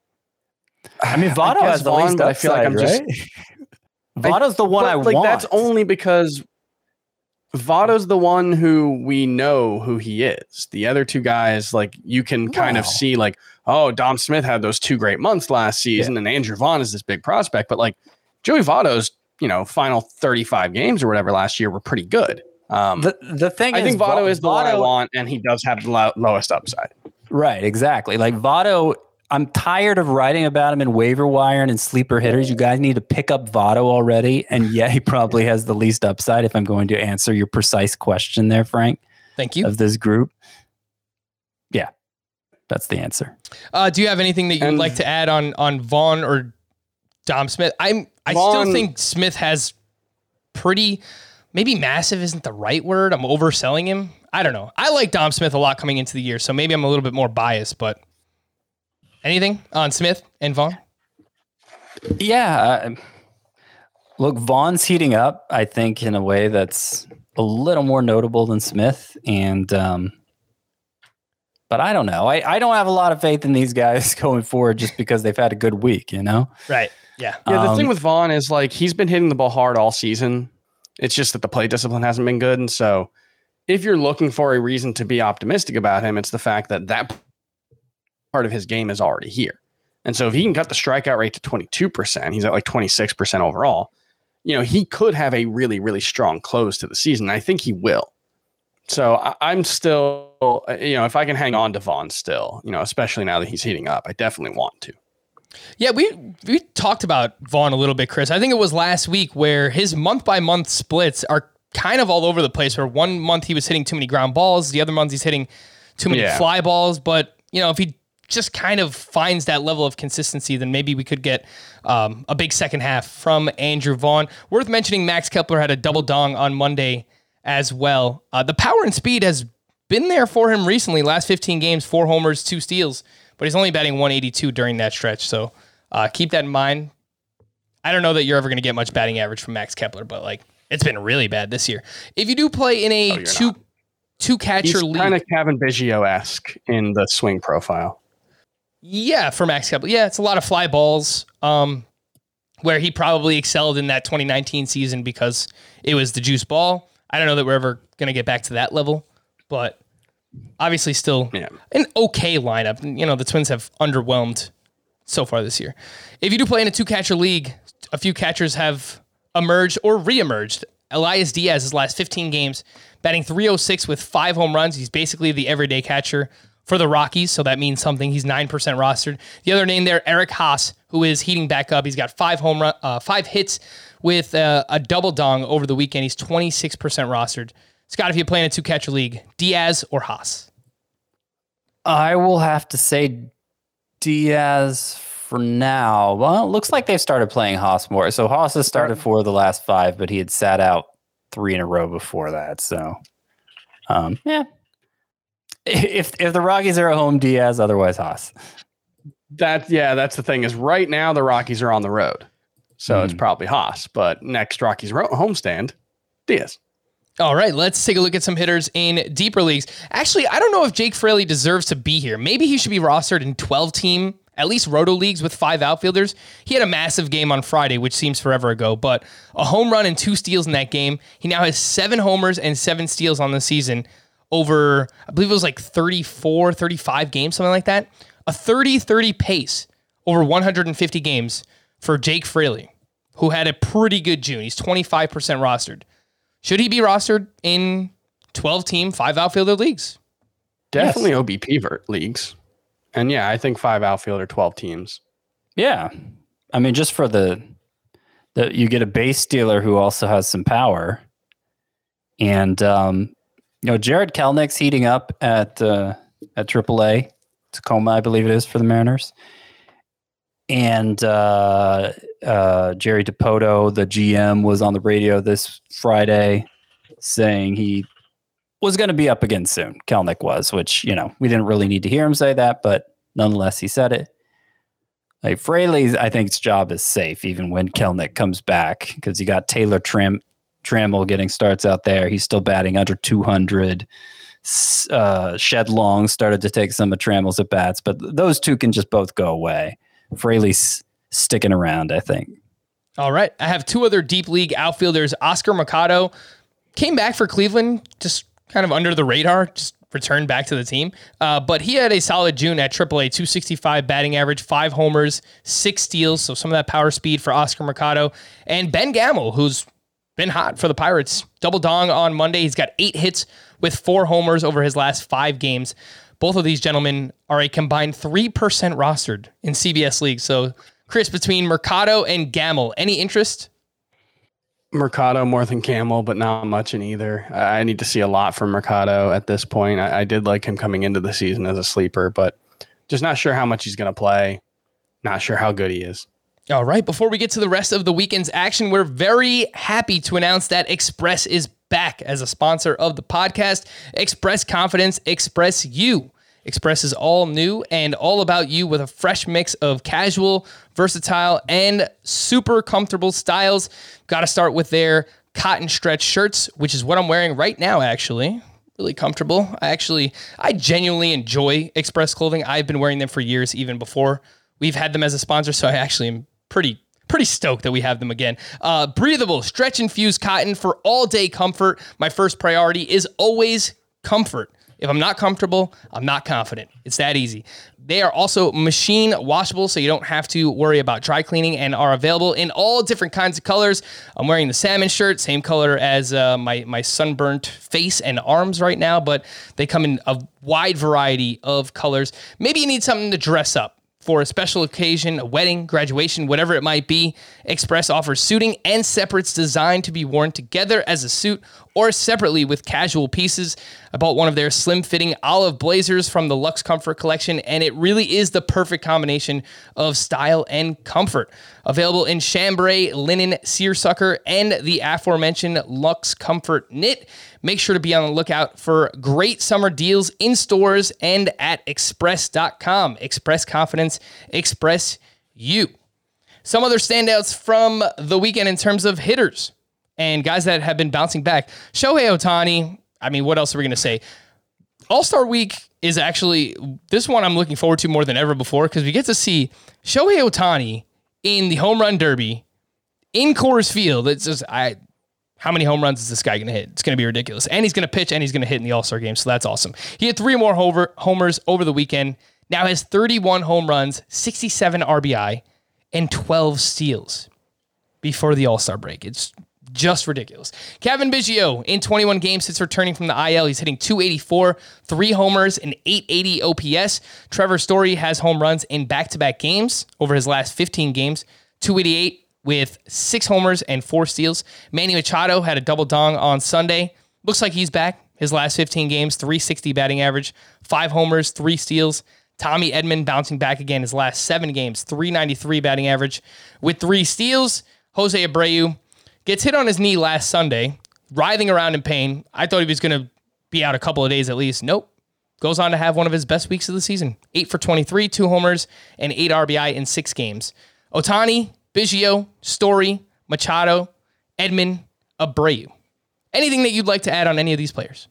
I mean, Votto has the Vaughn, least but upside, I feel like I'm right? just... Votto's the one I like, want. That's only because Votto's the one who we know who he is. The other two guys, like, you can kind wow. of see, like, oh, Dom Smith had those two great months last season, yeah. and Andrew Vaughn is this big prospect. But, like, Joey Votto's, you know, final thirty-five games or whatever last year were pretty good. Um, the the thing I is, think Votto v- is the Votto, one I want, and he does have the lo- lowest upside. Right, exactly. Like, Votto, I'm tired of writing about him in waiver wire and in sleeper hitters. You guys need to pick up Votto already. And yeah, he probably has the least upside if I'm going to answer your precise question there, Frank. Thank you. Of this group. Yeah, that's the answer. Uh, do you have anything that you'd and, like to add on, on Vaughn or Dom Smith? I'm, I Vaughn, still think Smith has pretty, maybe massive isn't the right word. I'm overselling him. I don't know. I like Dom Smith a lot coming into the year, so maybe I'm a little bit more biased, but anything on Smith and Vaughn? Yeah. Uh, look, Vaughn's heating up, I think, in a way that's a little more notable than Smith. And, um, but I don't know. I, I don't have a lot of faith in these guys going forward just because they've had a good week, you know? Right. Yeah. Yeah. The um, thing with Vaughn is, like, he's been hitting the ball hard all season. It's just that the play discipline hasn't been good. And so if you're looking for a reason to be optimistic about him, it's the fact that that part of his game is already here. And so if he can cut the strikeout rate to twenty-two percent, he's at like twenty-six percent overall, you know, he could have a really, really strong close to the season. I think he will. So I, I'm still, you know, if I can hang on to Vaughn still, you know, especially now that he's heating up, I definitely want to. Yeah, we we talked about Vaughn a little bit, Chris. I think it was last week where his month-by-month splits are kind of all over the place, where one month he was hitting too many ground balls, the other month he's hitting too many yeah. fly balls. But, you know, if he just kind of finds that level of consistency, then maybe we could get um, a big second half from Andrew Vaughn. Worth mentioning, Max Kepler had a double dong on Monday as well. Uh, the power and speed has been there for him recently. Last fifteen games, four homers, two steals, but he's only batting one eighty-two during that stretch. So uh, keep that in mind. I don't know that you're ever going to get much batting average from Max Kepler, but like it's been really bad this year. If you do play in a oh, two not. two catcher league, kind of Kevin Biggio-esque in the swing profile. Yeah, for Max Kepler. Yeah, it's a lot of fly balls, um, where he probably excelled in that twenty nineteen season because it was the juice ball. I don't know that we're ever going to get back to that level, but obviously still yeah. an okay lineup. You know, the Twins have underwhelmed so far this year. If you do play in a two-catcher league, a few catchers have emerged or re-emerged. Elias Diaz, his last fifteen games, batting three oh six with five home runs. He's basically the everyday catcher for the Rockies, so that means something. He's nine percent rostered. The other name there, Eric Haas, who is heating back up. He's got five home run, uh, five hits with uh, a double dong over the weekend. He's twenty-six percent rostered. Scott, if you're playing a two-catcher league, Diaz or Haas? I will have to say Diaz for now. Well, it looks like they've started playing Haas more. So Haas has started four of the last five, but he had sat out three in a row before that. So, um, yeah. If if the Rockies are at home, Diaz, otherwise Haas. That yeah, that's the thing is right now the Rockies are on the road, so mm. it's probably Haas. But next Rockies ro- homestand, Diaz. All right, let's take a look at some hitters in deeper leagues. Actually, I don't know if Jake Fraley deserves to be here. Maybe he should be rostered in twelve-team, at least roto leagues with five outfielders. He had a massive game on Friday, which seems forever ago, but a home run and two steals in that game. He now has seven homers and seven steals on the season over, I believe it was like thirty-four, thirty-five games, something like that. A thirty thirty pace over one hundred fifty games for Jake Fraley, who had a pretty good June. He's twenty-five percent rostered. Should he be rostered in twelve-team, five outfielder leagues? Definitely yes. O B P vert leagues. And yeah, I think five outfielder, twelve teams. Yeah. I mean, just for the, the you get a base stealer who also has some power. And, um, you know, Jared Kelenick's heating up at uh, at triple A, Tacoma, I believe it is, for the Mariners. And uh, uh, Jerry Dipoto, the G M, was on the radio this Friday saying he was going to be up again soon. Kelenic was, which, you know, we didn't really need to hear him say that, but nonetheless, he said it. Like Fraley's, I think, his job is safe even when Kelenic comes back because you got Taylor Trim. Trammell getting starts out there. He's still batting under two hundred. Uh, Shed Long started to take some of Trammell's at bats, but those two can just both go away. Fraley's sticking around, I think. All right. I have two other deep league outfielders. Oscar Mercado came back for Cleveland, just kind of under the radar, just returned back to the team. Uh, but he had a solid June at triple A, two sixty-five batting average, five homers, six steals. So some of that power speed for Oscar Mercado. And Ben Gamel, who's been hot for the Pirates. Double dong on Monday. He's got eight hits with four homers over his last five games. Both of these gentlemen are a combined three percent rostered in C B S leagues. So, Chris, between Mercado and Gamel, any interest? Mercado more than Gamel, but not much in either. I need to see a lot from Mercado at this point. I, I did like him coming into the season as a sleeper, but just not sure how much he's going to play. Not sure how good he is. All right, before we get to the rest of the weekend's action, we're very happy to announce that Express is back as a sponsor of the podcast. Express Confidence, Express You. Express is all new and all about you with a fresh mix of casual, versatile, and super comfortable styles. Got to start with their cotton stretch shirts, which is what I'm wearing right now, actually. Really comfortable. I actually, I genuinely enjoy Express clothing. I've been wearing them for years, even before we've had them as a sponsor, so I actually am pretty pretty stoked that we have them again. Uh, breathable, stretch-infused cotton for all-day comfort. My first priority is always comfort. If I'm not comfortable, I'm not confident. It's that easy. They are also machine washable, so you don't have to worry about dry cleaning, and are available in all different kinds of colors. I'm wearing the salmon shirt, same color as uh, my, my sunburnt face and arms right now, but they come in a wide variety of colors. Maybe you need something to dress up for a special occasion, a wedding, graduation, whatever it might be. Express offers suiting and separates designed to be worn together as a suit or separately with casual pieces. I bought one of their slim-fitting olive blazers from the Luxe Comfort collection, and it really is the perfect combination of style and comfort. Available in chambray, linen, seersucker, and the aforementioned Luxe Comfort knit. Make sure to be on the lookout for great summer deals in stores and at express dot com. Express confidence, express you. Some other standouts from the weekend in terms of hitters and guys that have been bouncing back. Shohei Ohtani, I mean, what else are we going to say? All-Star Week is actually, this one I'm looking forward to more than ever before, because we get to see Shohei Ohtani in the home run derby in Coors Field. It's just, I... How many home runs is this guy going to hit? It's going to be ridiculous. And he's going to pitch and he's going to hit in the All-Star game. So that's awesome. He had three more homer, homers over the weekend. Now has thirty-one home runs, sixty-seven R B I, and twelve steals before the All-Star break. It's just ridiculous. Kevin Biggio in twenty-one games since returning from the I L. He's hitting two eighty-four, three homers, and eight eighty O P S. Trevor Story has home runs in back-to-back games over his last fifteen games, two eighty-eight. With six homers and four steals. Manny Machado had a double dong on Sunday. Looks like he's back. His last fifteen games, three sixty batting average, five homers, three steals. Tommy Edman bouncing back again his last seven games, three ninety-three batting average with three steals. Jose Abreu gets hit on his knee last Sunday, writhing around in pain. I thought he was going to be out a couple of days at least. Nope. Goes on to have one of his best weeks of the season. eight for twenty-three, two homers, and eight R B I in six games. Ohtani, Biggio, Story, Machado, Edman, Abreu. Anything that you'd like to add on any of these players?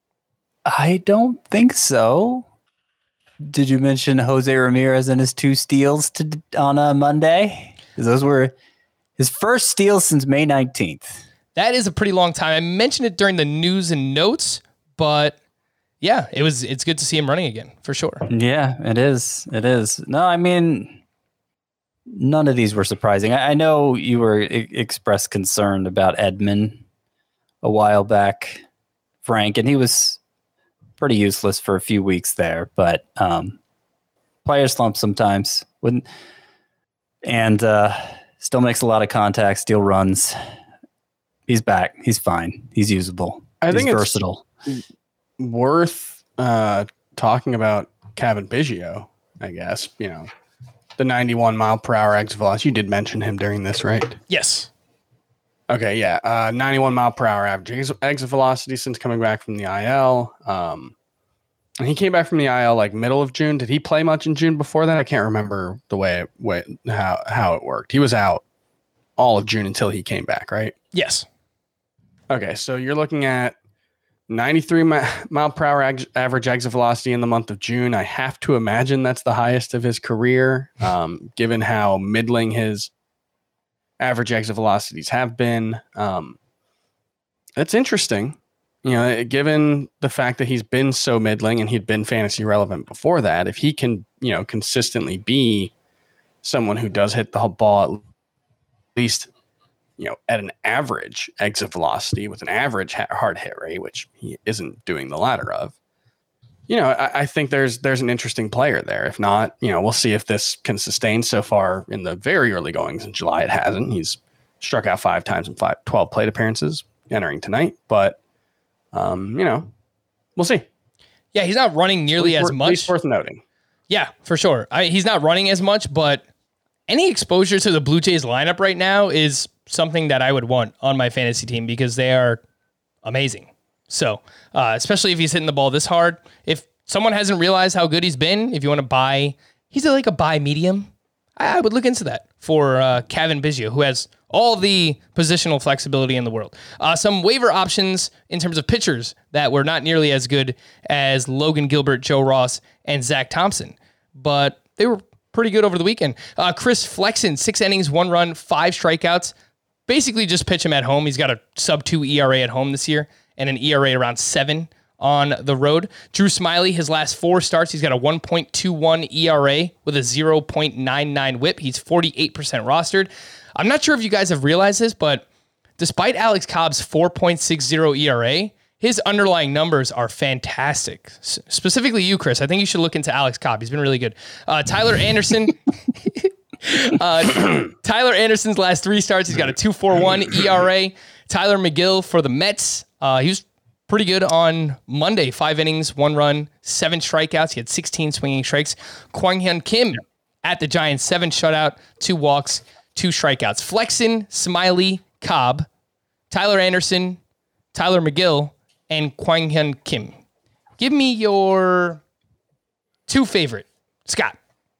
I don't think so. Did you mention Jose Ramirez and his two steals to, on a Monday? Because those were his first steals since May nineteenth. That is a pretty long time. I mentioned it during the news and notes, but yeah, it was. It's good to see him running again, for sure. Yeah, it is. It is. No, I mean... None of these were surprising. I, I know you were I- expressed concern about Edman a while back, Frank, and he was pretty useless for a few weeks there, but um, player slump sometimes. Wouldn't, and uh, still makes a lot of contact, steal runs. He's back. He's fine. He's usable. I He's think versatile. It's worth uh, talking about Kevin Biggio, I guess, you know. The ninety-one mile per hour exit velocity. You did mention him during this, right? Yes. Okay, yeah. Uh, ninety-one mile per hour average exit velocity since coming back from the I L. Um, and he came back from the I L like middle of June. Did he play much in June before that? I can't remember the way, it, way how how it worked. He was out all of June until he came back, right? Yes. Okay, so you're looking at ninety-three mile per hour ag- average exit velocity in the month of June. I have to imagine that's the highest of his career, um, given how middling his average exit velocities have been. Um, that's interesting, you know, given the fact that he's been so middling and he'd been fantasy relevant before that. If he can, you know, consistently be someone who does hit the ball at least, you know, at an average exit velocity with an average hard hit rate, which he isn't doing the latter of, you know, I, I think there's there's an interesting player there. If not, you know, we'll see if this can sustain. So far in the very early goings in July, it hasn't. He's struck out five times in five, twelve plate appearances entering tonight. But, um, you know, we'll see. Yeah, he's not running nearly as worth, much. At least worth noting. Yeah, for sure. I, he's not running as much, but any exposure to the Blue Jays lineup right now is something that I would want on my fantasy team because they are amazing. So, uh, especially if he's hitting the ball this hard. If someone hasn't realized how good he's been, if you want to buy, he's like a buy medium. I, I would look into that for uh, Kevin Biggio, who has all the positional flexibility in the world. Uh, some waiver options in terms of pitchers that were not nearly as good as Logan Gilbert, Joe Ross, and Zach Thompson, but they were pretty good over the weekend. Uh, Chris Flexen, six innings, one run, five strikeouts. Basically just pitch him at home. He's got a sub two E R A at home this year and an E R A around seven on the road. Drew Smiley, his last four starts, he's got a one point two one E R A with a zero point nine nine whip. He's forty-eight percent rostered. I'm not sure if you guys have realized this, but despite Alex Cobb's four point six zero E R A, his underlying numbers are fantastic. S- specifically you, Chris. I think you should look into Alex Cobb. He's been really good. Uh, Tyler Anderson... Uh, Tyler Anderson's last three starts, he's got a two point four one E R A. Tyler McGill for the Mets, uh, he was pretty good on Monday. Five innings, one run, seven strikeouts. He had sixteen swinging strikes. Kwang Hyun Kim at the Giants, seven shutout, two walks, two strikeouts. Flexen, Smiley, Cobb, Tyler Anderson, Tyler McGill, and Kwang Hyun Kim. Give me your two favorite. Scott.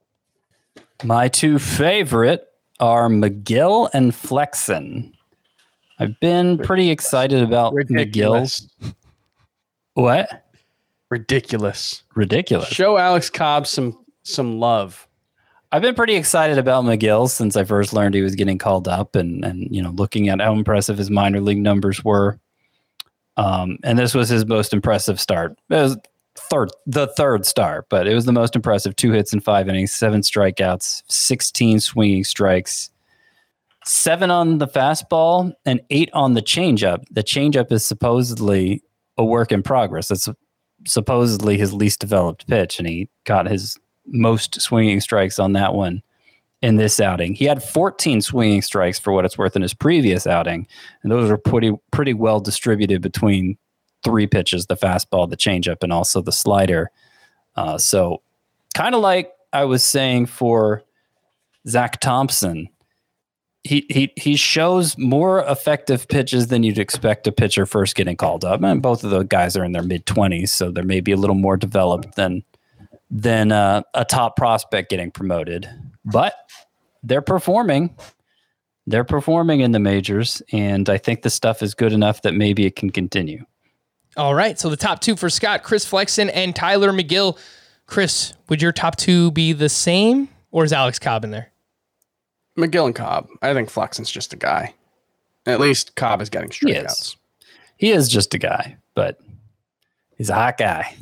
My two favorite are McGill and Flexen. I've been pretty excited about Ridiculous. McGill. What? Ridiculous. Ridiculous. Show Alex Cobb some some love. I've been pretty excited about McGill since I first learned he was getting called up, and and you know, looking at how impressive his minor league numbers were. Um, and this was his most impressive start. It was third, the third start, but it was the most impressive. Two hits in five innings, seven strikeouts, sixteen swinging strikes, seven on the fastball, and eight on the changeup. The changeup is supposedly a work in progress. It's supposedly his least developed pitch, and he got his most swinging strikes on that one in this outing. He had fourteen swinging strikes for what it's worth in his previous outing, and those were pretty pretty well distributed between three pitches, the fastball, the changeup, and also the slider. Uh, so kind of like I was saying for Zach Thompson, he, he he shows more effective pitches than you'd expect a pitcher first getting called up. And both of the guys are in their mid-twenties, so they're maybe a little more developed than, than uh, a top prospect getting promoted. But they're performing. They're performing in the majors, and I think the stuff is good enough that maybe it can continue. All right, so the top two for Scott, Chris Flexen and Tyler McGill. Chris, would your top two be the same, or is Alex Cobb in there? McGill and Cobb. I think Flexen's just a guy. At least Cobb is getting He strikeouts. is. He is just a guy, but he's a hot guy.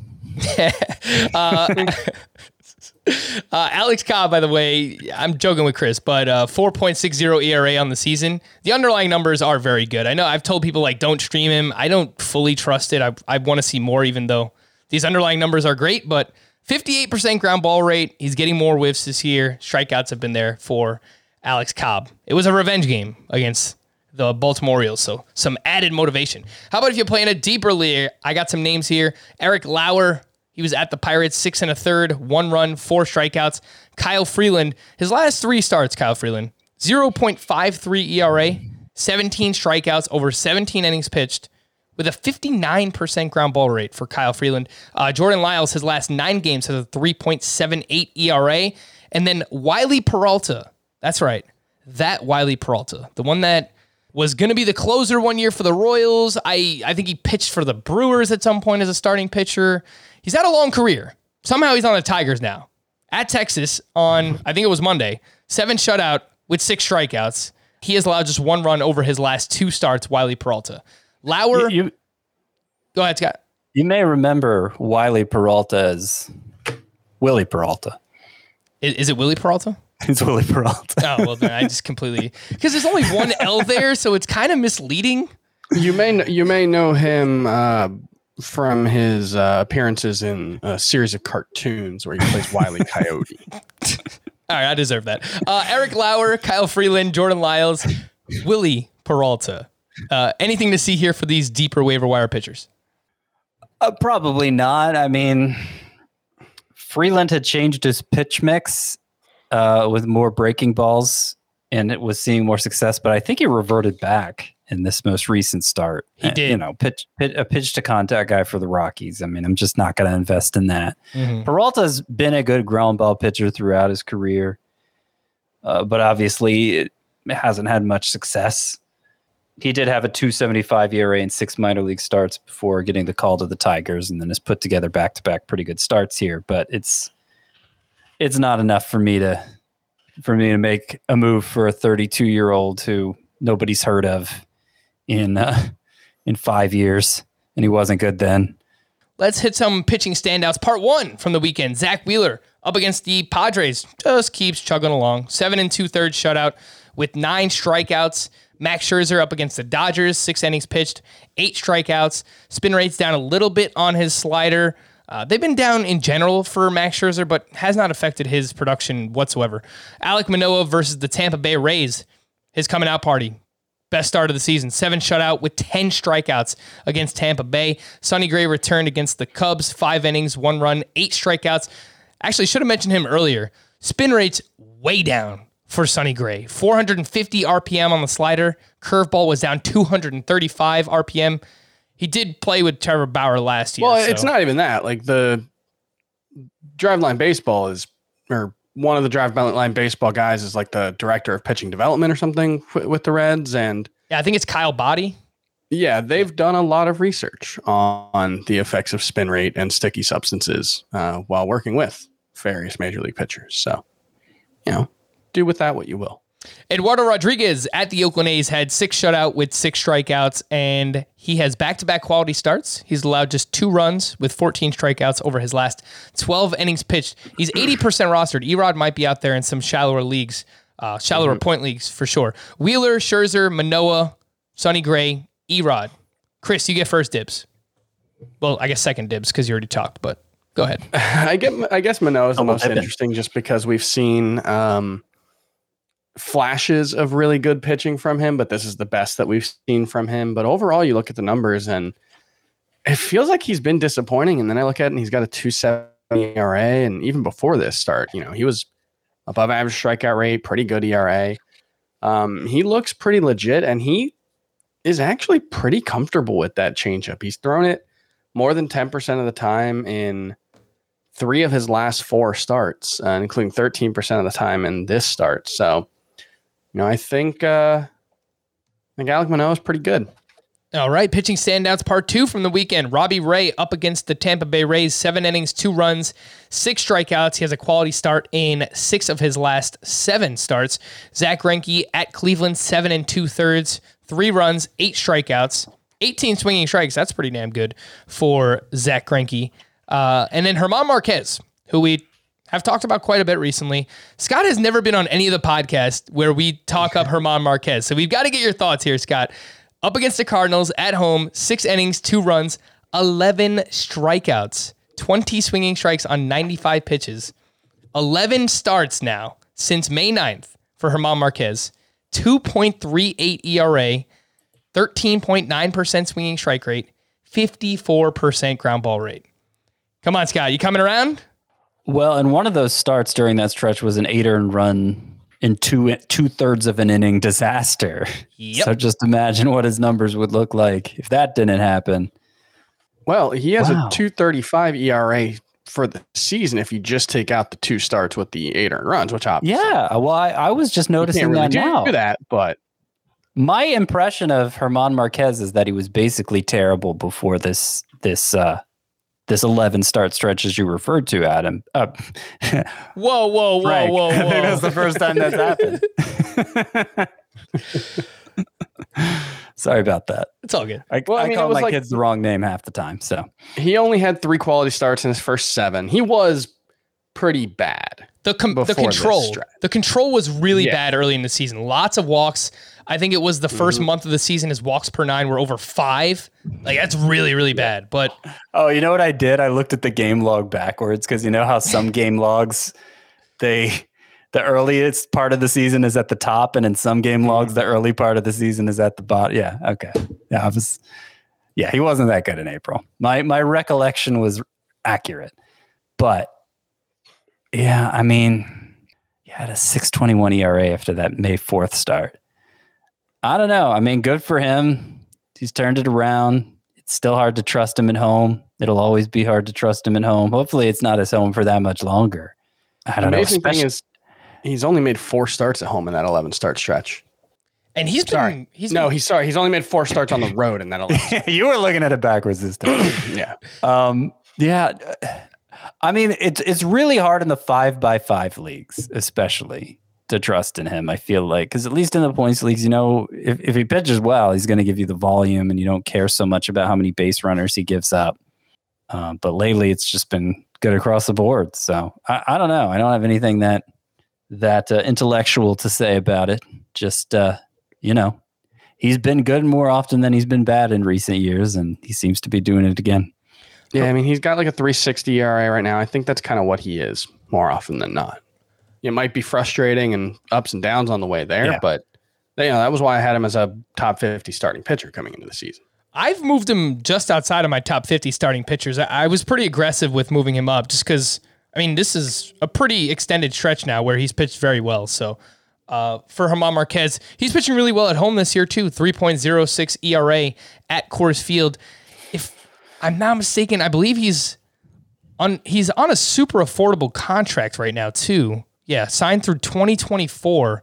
uh, uh, Alex Cobb, by the way, I'm joking with Chris, but uh, four point six zero E R A on the season. The underlying numbers are very good. I know I've told people, like, don't stream him. I don't fully trust it. I, I want to see more, even though these underlying numbers are great, but fifty-eight percent ground ball rate. He's getting more whiffs this year. Strikeouts have been there for Alex Cobb. It was a revenge game against the Baltimore Orioles, so some added motivation. How about if you're playing a deeper league? I got some names here. Eric Lauer, he was at the Pirates, six and a third, one run, four strikeouts. Kyle Freeland, his last three starts, Kyle Freeland, zero point five three E R A, seventeen strikeouts, over seventeen innings pitched, with a fifty-nine percent ground ball rate for Kyle Freeland. Uh, Jordan Lyles, his last nine games, has a three point seven eight E R A. And then Wiley Peralta, that's right, that Wiley Peralta, the one that was going to be the closer one year for the Royals. I, I think he pitched for the Brewers at some point as a starting pitcher. He's had a long career. Somehow he's on the Tigers now. At Texas on, I think it was Monday, seven shutout with six strikeouts. He has allowed just one run over his last two starts, Wiley Peralta. Lauer, You, you, go ahead, Scott. you may remember Wiley Peralta as Willie Peralta. Is, is it Willie Peralta? It's Willie Peralta. Oh, well, then I just completely... Because there's only one L there, so it's kind of misleading. You may kn- you may know him uh, from his uh, appearances in a series of cartoons where he plays Wile E. Coyote. All right, I deserve that. Uh, Eric Lauer, Kyle Freeland, Jordan Lyles, Willie Peralta. Uh, anything to see here for these deeper waiver wire pitchers? Uh, probably not. I mean, Freeland had changed his pitch mix uh, with more breaking balls, and it was seeing more success. But I think he reverted back in this most recent start. He did. You know, pitch, pitch a pitch to contact guy for the Rockies. I mean, I'm just not going to invest in that. Mm-hmm. Peralta's been a good ground ball pitcher throughout his career, uh, but obviously it hasn't had much success. He did have a two seventy-five E R A in six minor league starts before getting the call to the Tigers, and then has put together back-to-back pretty good starts here. But it's it's not enough for me to for me to make a move for a thirty-two year old who nobody's heard of in uh, in five years, and he wasn't good then. Let's hit some pitching standouts. Part one from the weekend. Zach Wheeler up against the Padres just keeps chugging along. Seven and two thirds shutout with nine strikeouts. Max Scherzer up against the Dodgers, six innings pitched, eight strikeouts. Spin rate's down a little bit on his slider. Uh, they've been down in general for Max Scherzer, but has not affected his production whatsoever. Alek Manoah versus the Tampa Bay Rays. His coming out party. Best start of the season. Seven shutout with ten strikeouts against Tampa Bay. Sonny Gray returned against the Cubs. Five innings, one run, eight strikeouts. Actually, should have mentioned him earlier. Spin rate's way down for Sonny Gray. four hundred fifty R P M on the slider. Curveball was down two hundred thirty-five R P M. He did play with Trevor Bauer last year. Well, so. It's not even that. Like the Driveline Baseball is, or one of the Driveline Baseball guys is like the director of pitching development or something with the Reds. And yeah, I think it's Kyle Body. Yeah, they've done a lot of research on the effects of spin rate and sticky substances uh, while working with various major league pitchers. So, you know, do with that what you will. Eduardo Rodriguez at the Oakland A's had six shutout with six strikeouts, and he has back-to-back quality starts. He's allowed just two runs with fourteen strikeouts over his last twelve innings pitched. He's eighty percent rostered. Erod might be out there in some shallower leagues, uh, shallower mm-hmm. point leagues for sure. Wheeler, Scherzer, Manoah, Sonny Gray, Erod. Chris, you get first dibs. Well, I guess second dibs because you already talked, but go ahead. I get. I guess Manoah is the Oh, most I've been- interesting just because we've seen um, flashes of really good pitching from him, but this is the best that we've seen from him. But overall, you look at the numbers and it feels like he's been disappointing. And then I look at it and he's got a two seventy E R A. And even before this start, you know, he was above average strikeout rate, pretty good E R A. Um, he looks pretty legit, and he is actually pretty comfortable with that changeup. He's thrown it more than ten percent of the time in three of his last four starts, uh, including thirteen percent of the time in this start. So, you know, I think, uh, I think Alek Manoah is pretty good. All right, pitching standouts part two from the weekend. Robbie Ray up against the Tampa Bay Rays, seven innings, two runs, six strikeouts. He has a quality start in six of his last seven starts. Zach Greinke at Cleveland, seven and two thirds, three runs, eight strikeouts, eighteen swinging strikes. That's pretty damn good for Zach Greinke. Uh, and then German Marquez, who we have talked about quite a bit recently. Scott has never been on any of the podcasts where we talk up German Marquez. So we've got to get your thoughts here, Scott. Up against the Cardinals at home, six innings, two runs, eleven strikeouts, twenty swinging strikes on ninety-five pitches, eleven starts now since May ninth for German Marquez, two point three eight E R A, thirteen point nine percent swinging strike rate, fifty-four percent ground ball rate. Come on, Scott, you coming around? Well, and one of those starts during that stretch was an eight earned run in two two thirds of an inning disaster. Yep. So just imagine what his numbers would look like if that didn't happen. Well, he has Wow. a two thirty-five E R A for the season if you just take out the two starts with the eight earned runs, which obviously Yeah, well, I, I was just you noticing can't really that do now. that, but My impression of German Marquez is that he was basically terrible before this this uh, this eleven start stretch, as you referred to, Adam. Uh, Whoa, whoa, whoa, Frank. whoa, I think whoa. that's the first time that's happened. Sorry about that. It's all good. I, Well, I I mean, it call was my like- kids the wrong name half the time. So he only had three quality starts in his first seven. He was pretty bad. The com- the before this control, stretch. the control was really Yeah. bad early in the season. Lots of walks. I think it was the 1st Mm-hmm. month of the season. His walks per nine were over five. Like that's really, really bad. But Oh, you know what I did? I looked at the game log backwards because you know how some game logs, they the earliest part of the season is at the top, and in some game logs, the early part of the season is at the bottom. Yeah, okay. Yeah, I was. Yeah, he wasn't that good in April. My my recollection was accurate, but yeah, I mean, he had a six twenty-one E R A after that May fourth start. I don't know. I mean, good for him. He's turned it around. It's still hard to trust him at home. It'll always be hard to trust him at home. Hopefully it's not his home for that much longer. I don't The know. amazing thing especially- is he's only made four starts at home in that eleven start stretch. and he's been Sorry. he's no, been, he's sorry. He's only made four starts on the road in that eleven. you were looking at it backwards this time. Yeah. Um, yeah. I mean, it's it's really hard in the five by five leagues, especially to trust in him. I feel like because at least in the points leagues, you know, if if he pitches well, he's going to give you the volume, and you don't care so much about how many base runners he gives up. Uh, but lately, it's just been good across the board. So I, I don't know. I don't have anything that that uh, intellectual to say about it. Just uh, you know, he's been good more often than he's been bad in recent years, and he seems to be doing it again. Yeah, I mean, he's got like a three sixty E R A right now. I think that's kind of what he is more often than not. It might be frustrating and ups and downs on the way there, yeah. but you know, that was why I had him as a top fifty starting pitcher coming into the season. I've moved him just outside of my top fifty starting pitchers. I, I was pretty aggressive with moving him up just because, I mean, this is a pretty extended stretch now where he's pitched very well. So uh, for Germán Marquez, he's pitching really well at home this year too, three point oh six E R A at Coors Field. If I'm not mistaken, I believe he's on he's on a super affordable contract right now too. Yeah, signed through twenty twenty-four.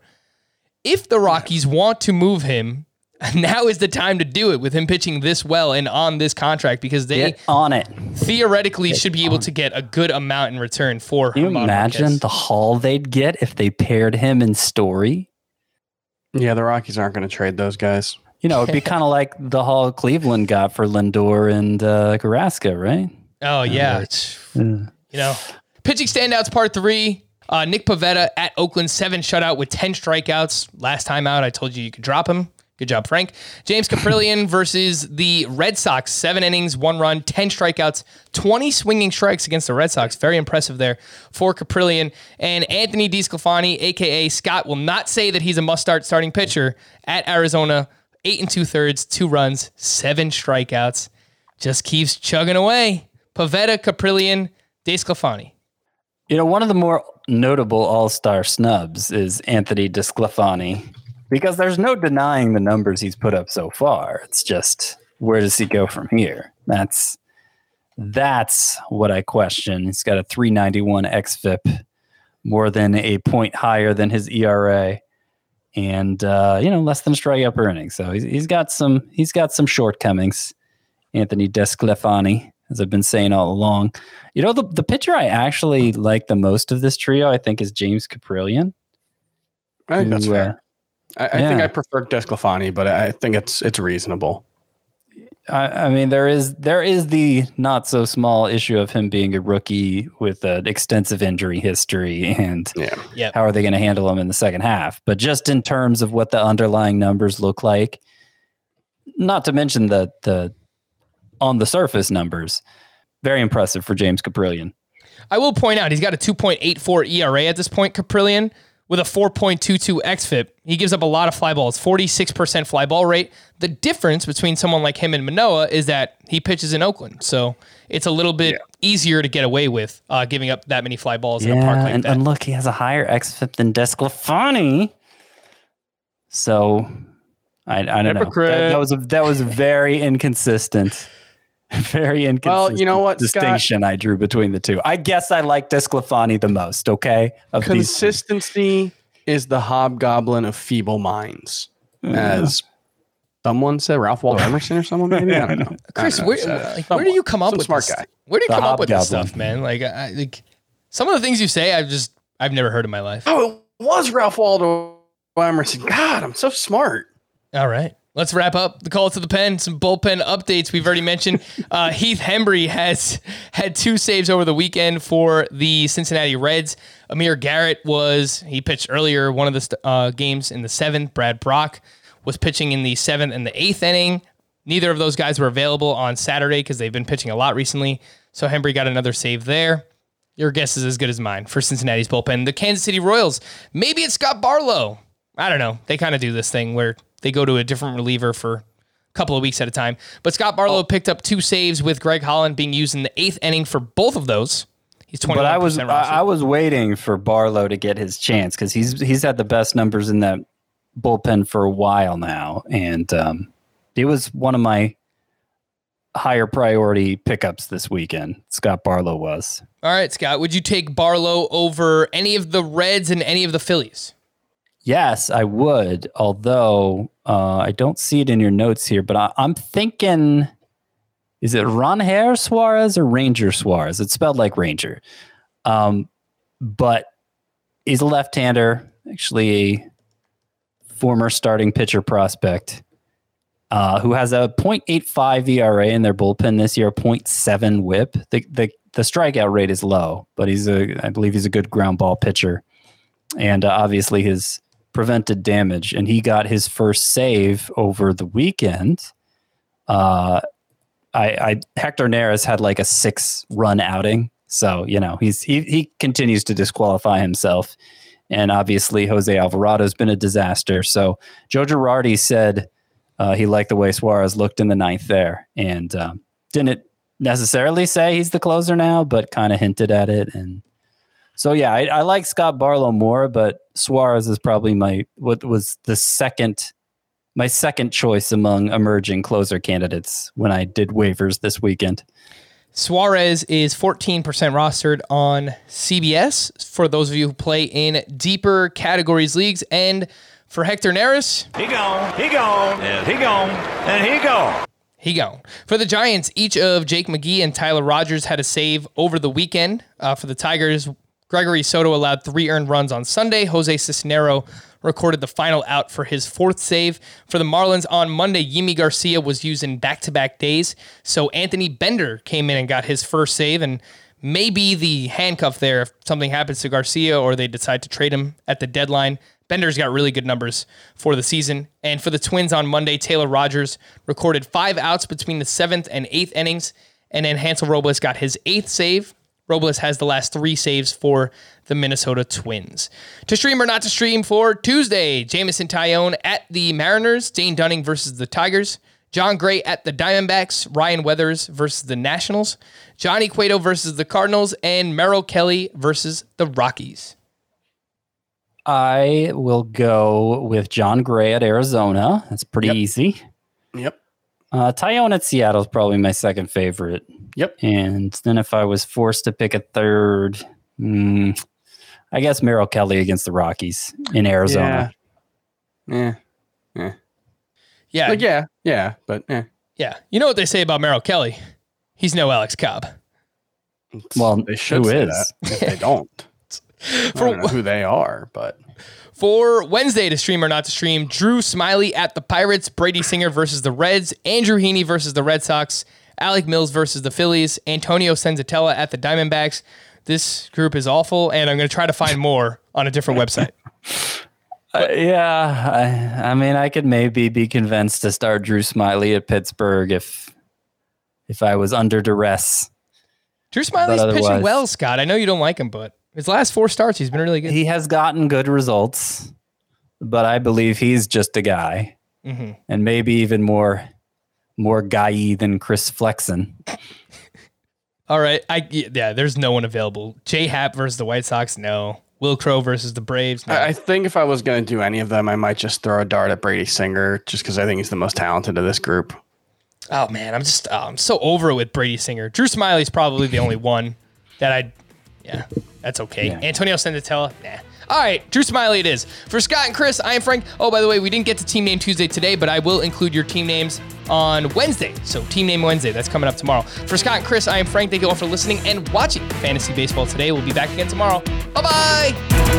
If the Rockies want to move him, now is the time to do it with him pitching this well and on this contract because they get on it. Theoretically get should be able to get a good amount in return for Can you Germán imagine Marquez. The haul they'd get if they paired him in Story? Yeah, the Rockies aren't going to trade those guys. You know, it'd be kind of like the haul Cleveland got for Lindor and uh, Carrasco, right? Oh, yeah. Uh, you know, pitching standouts part three. Uh, Nick Pivetta at Oakland, seven shutout with ten strikeouts. Last time out, I told you you could drop him. Good job, Frank. James Caprillion versus the Red Sox, seven innings, one run, ten strikeouts, twenty swinging strikes against the Red Sox. Very impressive there for Caprillion. And Anthony DeSclafani, a k a. Scott, will not say that he's a must-start starting pitcher at Arizona. Eight and two-thirds, two runs, seven strikeouts. Just keeps chugging away. Pivetta, Caprillion, DeSclafani. You know, one of the more notable all-star snubs is Anthony DeSclafani because there's no denying the numbers he's put up so far. It's just, where does he go from here? That's that's what I question. He's got a three ninety-one xFIP, more than a point higher than his E R A, and uh, you know, less than a strikeout per inning. So he's he's got some he's got some shortcomings. Anthony DeSclafani, as I've been saying all along. You know, the, the pitcher I actually like the most of this trio, I think, is James Caprillion. I think that's who, fair. Uh, I, I yeah. think I prefer DeSclafani, but I think it's it's reasonable. I, I mean, there is there is the not so small issue of him being a rookie with an extensive injury history, and yeah. Yep. how are they going to handle him in the second half? But just in terms of what the underlying numbers look like, not to mention the the on the surface numbers, very impressive for James Caprillion. I will point out he's got a two point eight four E R A at this point, Caprillion, with a four point two two xFIP. He gives up a lot of fly balls, forty-six percent fly ball rate. The difference between someone like him and Manoah is that he pitches in Oakland. So it's a little bit yeah. easier to get away with uh, giving up that many fly balls yeah, in a park like and, that. and look, he has a higher xFIP than DeSclafani. So I, I don't Hypocrite. know. That, that was a, that was very inconsistent. Very inconsistent Well, you know what, distinction Scott? I drew between the two. I guess I like DeSclafani the most, okay? Of Consistency is the hobgoblin of feeble minds. As someone said, Ralph Waldo Emerson or someone, maybe? I don't know. Chris, don't know. where, So, like, where do you come up some with smart this? guy. Where do you The come up with this hobgoblin. stuff, man? Like, I, like some of the things you say, I've just I've never heard in my life. Oh, it was Ralph Waldo Emerson. God, I'm so smart. All right. Let's wrap up the call to the pen. Some bullpen updates we've already mentioned. Uh, Heath Hembree has had two saves over the weekend for the Cincinnati Reds. Amir Garrett was, he pitched earlier one of the st- uh, games in the seventh. Brad Brock was pitching in the seventh and the eighth inning. Neither of those guys were available on Saturday because they've been pitching a lot recently. So Hembree got another save there. Your guess is as good as mine for Cincinnati's bullpen. The Kansas City Royals, maybe it's Scott Barlow. I don't know. They kind of do this thing where they go to a different reliever for a couple of weeks at a time. But Scott Barlow oh. picked up two saves with Greg Holland being used in the eighth inning for both of those. He's twenty-one percent But I was rostered. I, I was waiting for Barlow to get his chance because he's he's had the best numbers in that bullpen for a while now, and um, it was one of my higher priority pickups this weekend. Scott Barlow was. All right, Scott, would you take Barlow over any of the Reds and any of the Phillies? Yes, I would, although uh, I don't see it in your notes here, but I, I'm thinking is it Ronher Suarez or Ranger Suarez? It's spelled like Ranger. Um, but he's a left-hander, actually a former starting pitcher prospect, uh, who has a point eight five E R A in their bullpen this year, point seven whip. The, the the strikeout rate is low, but he's a I believe he's a good ground ball pitcher, and uh, obviously his prevented damage. And he got his first save over the weekend. Uh, I, I Hector Neris had like a six run outing, so you know he's he he continues to disqualify himself. And obviously, Jose Alvarado's been a disaster. So Joe Girardi said uh, he liked the way Suarez looked in the ninth there, and um, didn't necessarily say he's the closer now, but kind of hinted at it. And so, yeah, I, I like Scott Barlow more, but Suarez is probably my what was the second my second choice among emerging closer candidates when I did waivers this weekend. Suarez is fourteen percent rostered on C B S for those of you who play in deeper categories leagues. And for Hector Neris, He gone, he gone, and he gone, and he gone. he gone. For the Giants, each of Jake McGee and Tyler Rogers had a save over the weekend. Uh, for the Tigers, Gregory Soto allowed three earned runs on Sunday. Jose Cisnero recorded the final out for his fourth save. For the Marlins on Monday, Yimi Garcia was used in back-to-back days, so Anthony Bender came in and got his first save, and maybe the handcuff there if something happens to Garcia or they decide to trade him at the deadline. Bender's got really good numbers for the season. And for the Twins on Monday, Taylor Rogers recorded five outs between the seventh and eighth innings, and then Hansel Robles got his eighth save. Robles has the last three saves for the Minnesota Twins. To stream or not to stream for Tuesday, Jameson Taillon at the Mariners, Dane Dunning versus the Tigers, John Gray at the Diamondbacks, Ryan Weathers versus the Nationals, Johnny Cueto versus the Cardinals, and Merrill Kelly versus the Rockies. I will go with John Gray at Arizona. That's pretty Yep. easy. Yep. Uh, Taillon at Seattle is probably my second favorite. Yep. And then if I was forced to pick a third, mm, I guess Merrill Kelly against the Rockies in Arizona. Yeah. Yeah. Yeah, Like, yeah. Yeah. But yeah. yeah. You know what they say about Merrill Kelly? He's no Alex Cobb. Well, They should who say is? that if they don't. I don't know who they are, but For Wednesday to stream or not to stream, Drew Smiley at the Pirates, Brady Singer versus the Reds, Andrew Heaney versus the Red Sox, Alec Mills versus the Phillies, Antonio Senzatella at the Diamondbacks. This group is awful, and I'm going to try to find more on a different website. Uh, yeah, I, I mean, I could maybe be convinced to start Drew Smiley at Pittsburgh if if I was under duress. Drew Smiley's But pitching otherwise- well, Scott. I know you don't like him, but his last four starts, he's been really good. He has gotten good results, but I believe he's just a guy, Mm-hmm. and maybe even more more guy-y than Chris Flexen. All right. I yeah, there's no one available. J Happ versus the White Sox, no. Will Crow versus the Braves, no. I, I think if I was going to do any of them, I might just throw a dart at Brady Singer just because I think he's the most talented of this group. Oh man, I'm just oh, I'm so over it with Brady Singer. Drew Smiley's probably the only one that I yeah, that's okay. Yeah. Antonio Senzatella, nah. All right, Drew Smiley it is. For Scott and Chris, I am Frank. Oh, by the way, we didn't get to Team Name Tuesday today, but I will include your team names on Wednesday. So Team Name Wednesday, that's coming up tomorrow. For Scott and Chris, I am Frank. Thank you all for listening and watching Fantasy Baseball today. We'll be back again tomorrow. Bye-bye.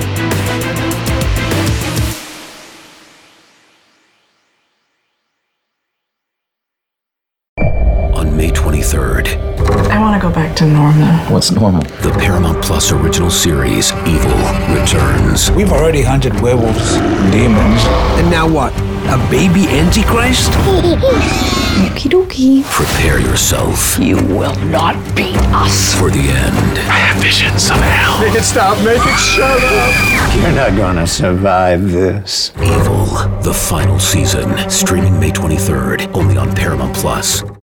On May twenty-third, I want to go back to normal. What's normal? the Paramount Plus original series, Evil, returns. We've already hunted werewolves, demons. And now what? A baby Antichrist? Okie dokie. Prepare yourself You will not beat us. for the end. I have visions of hell. Make it stop, make it shut up. You're not gonna survive this. Evil, the final season, streaming May twenty-third, only on Paramount Plus.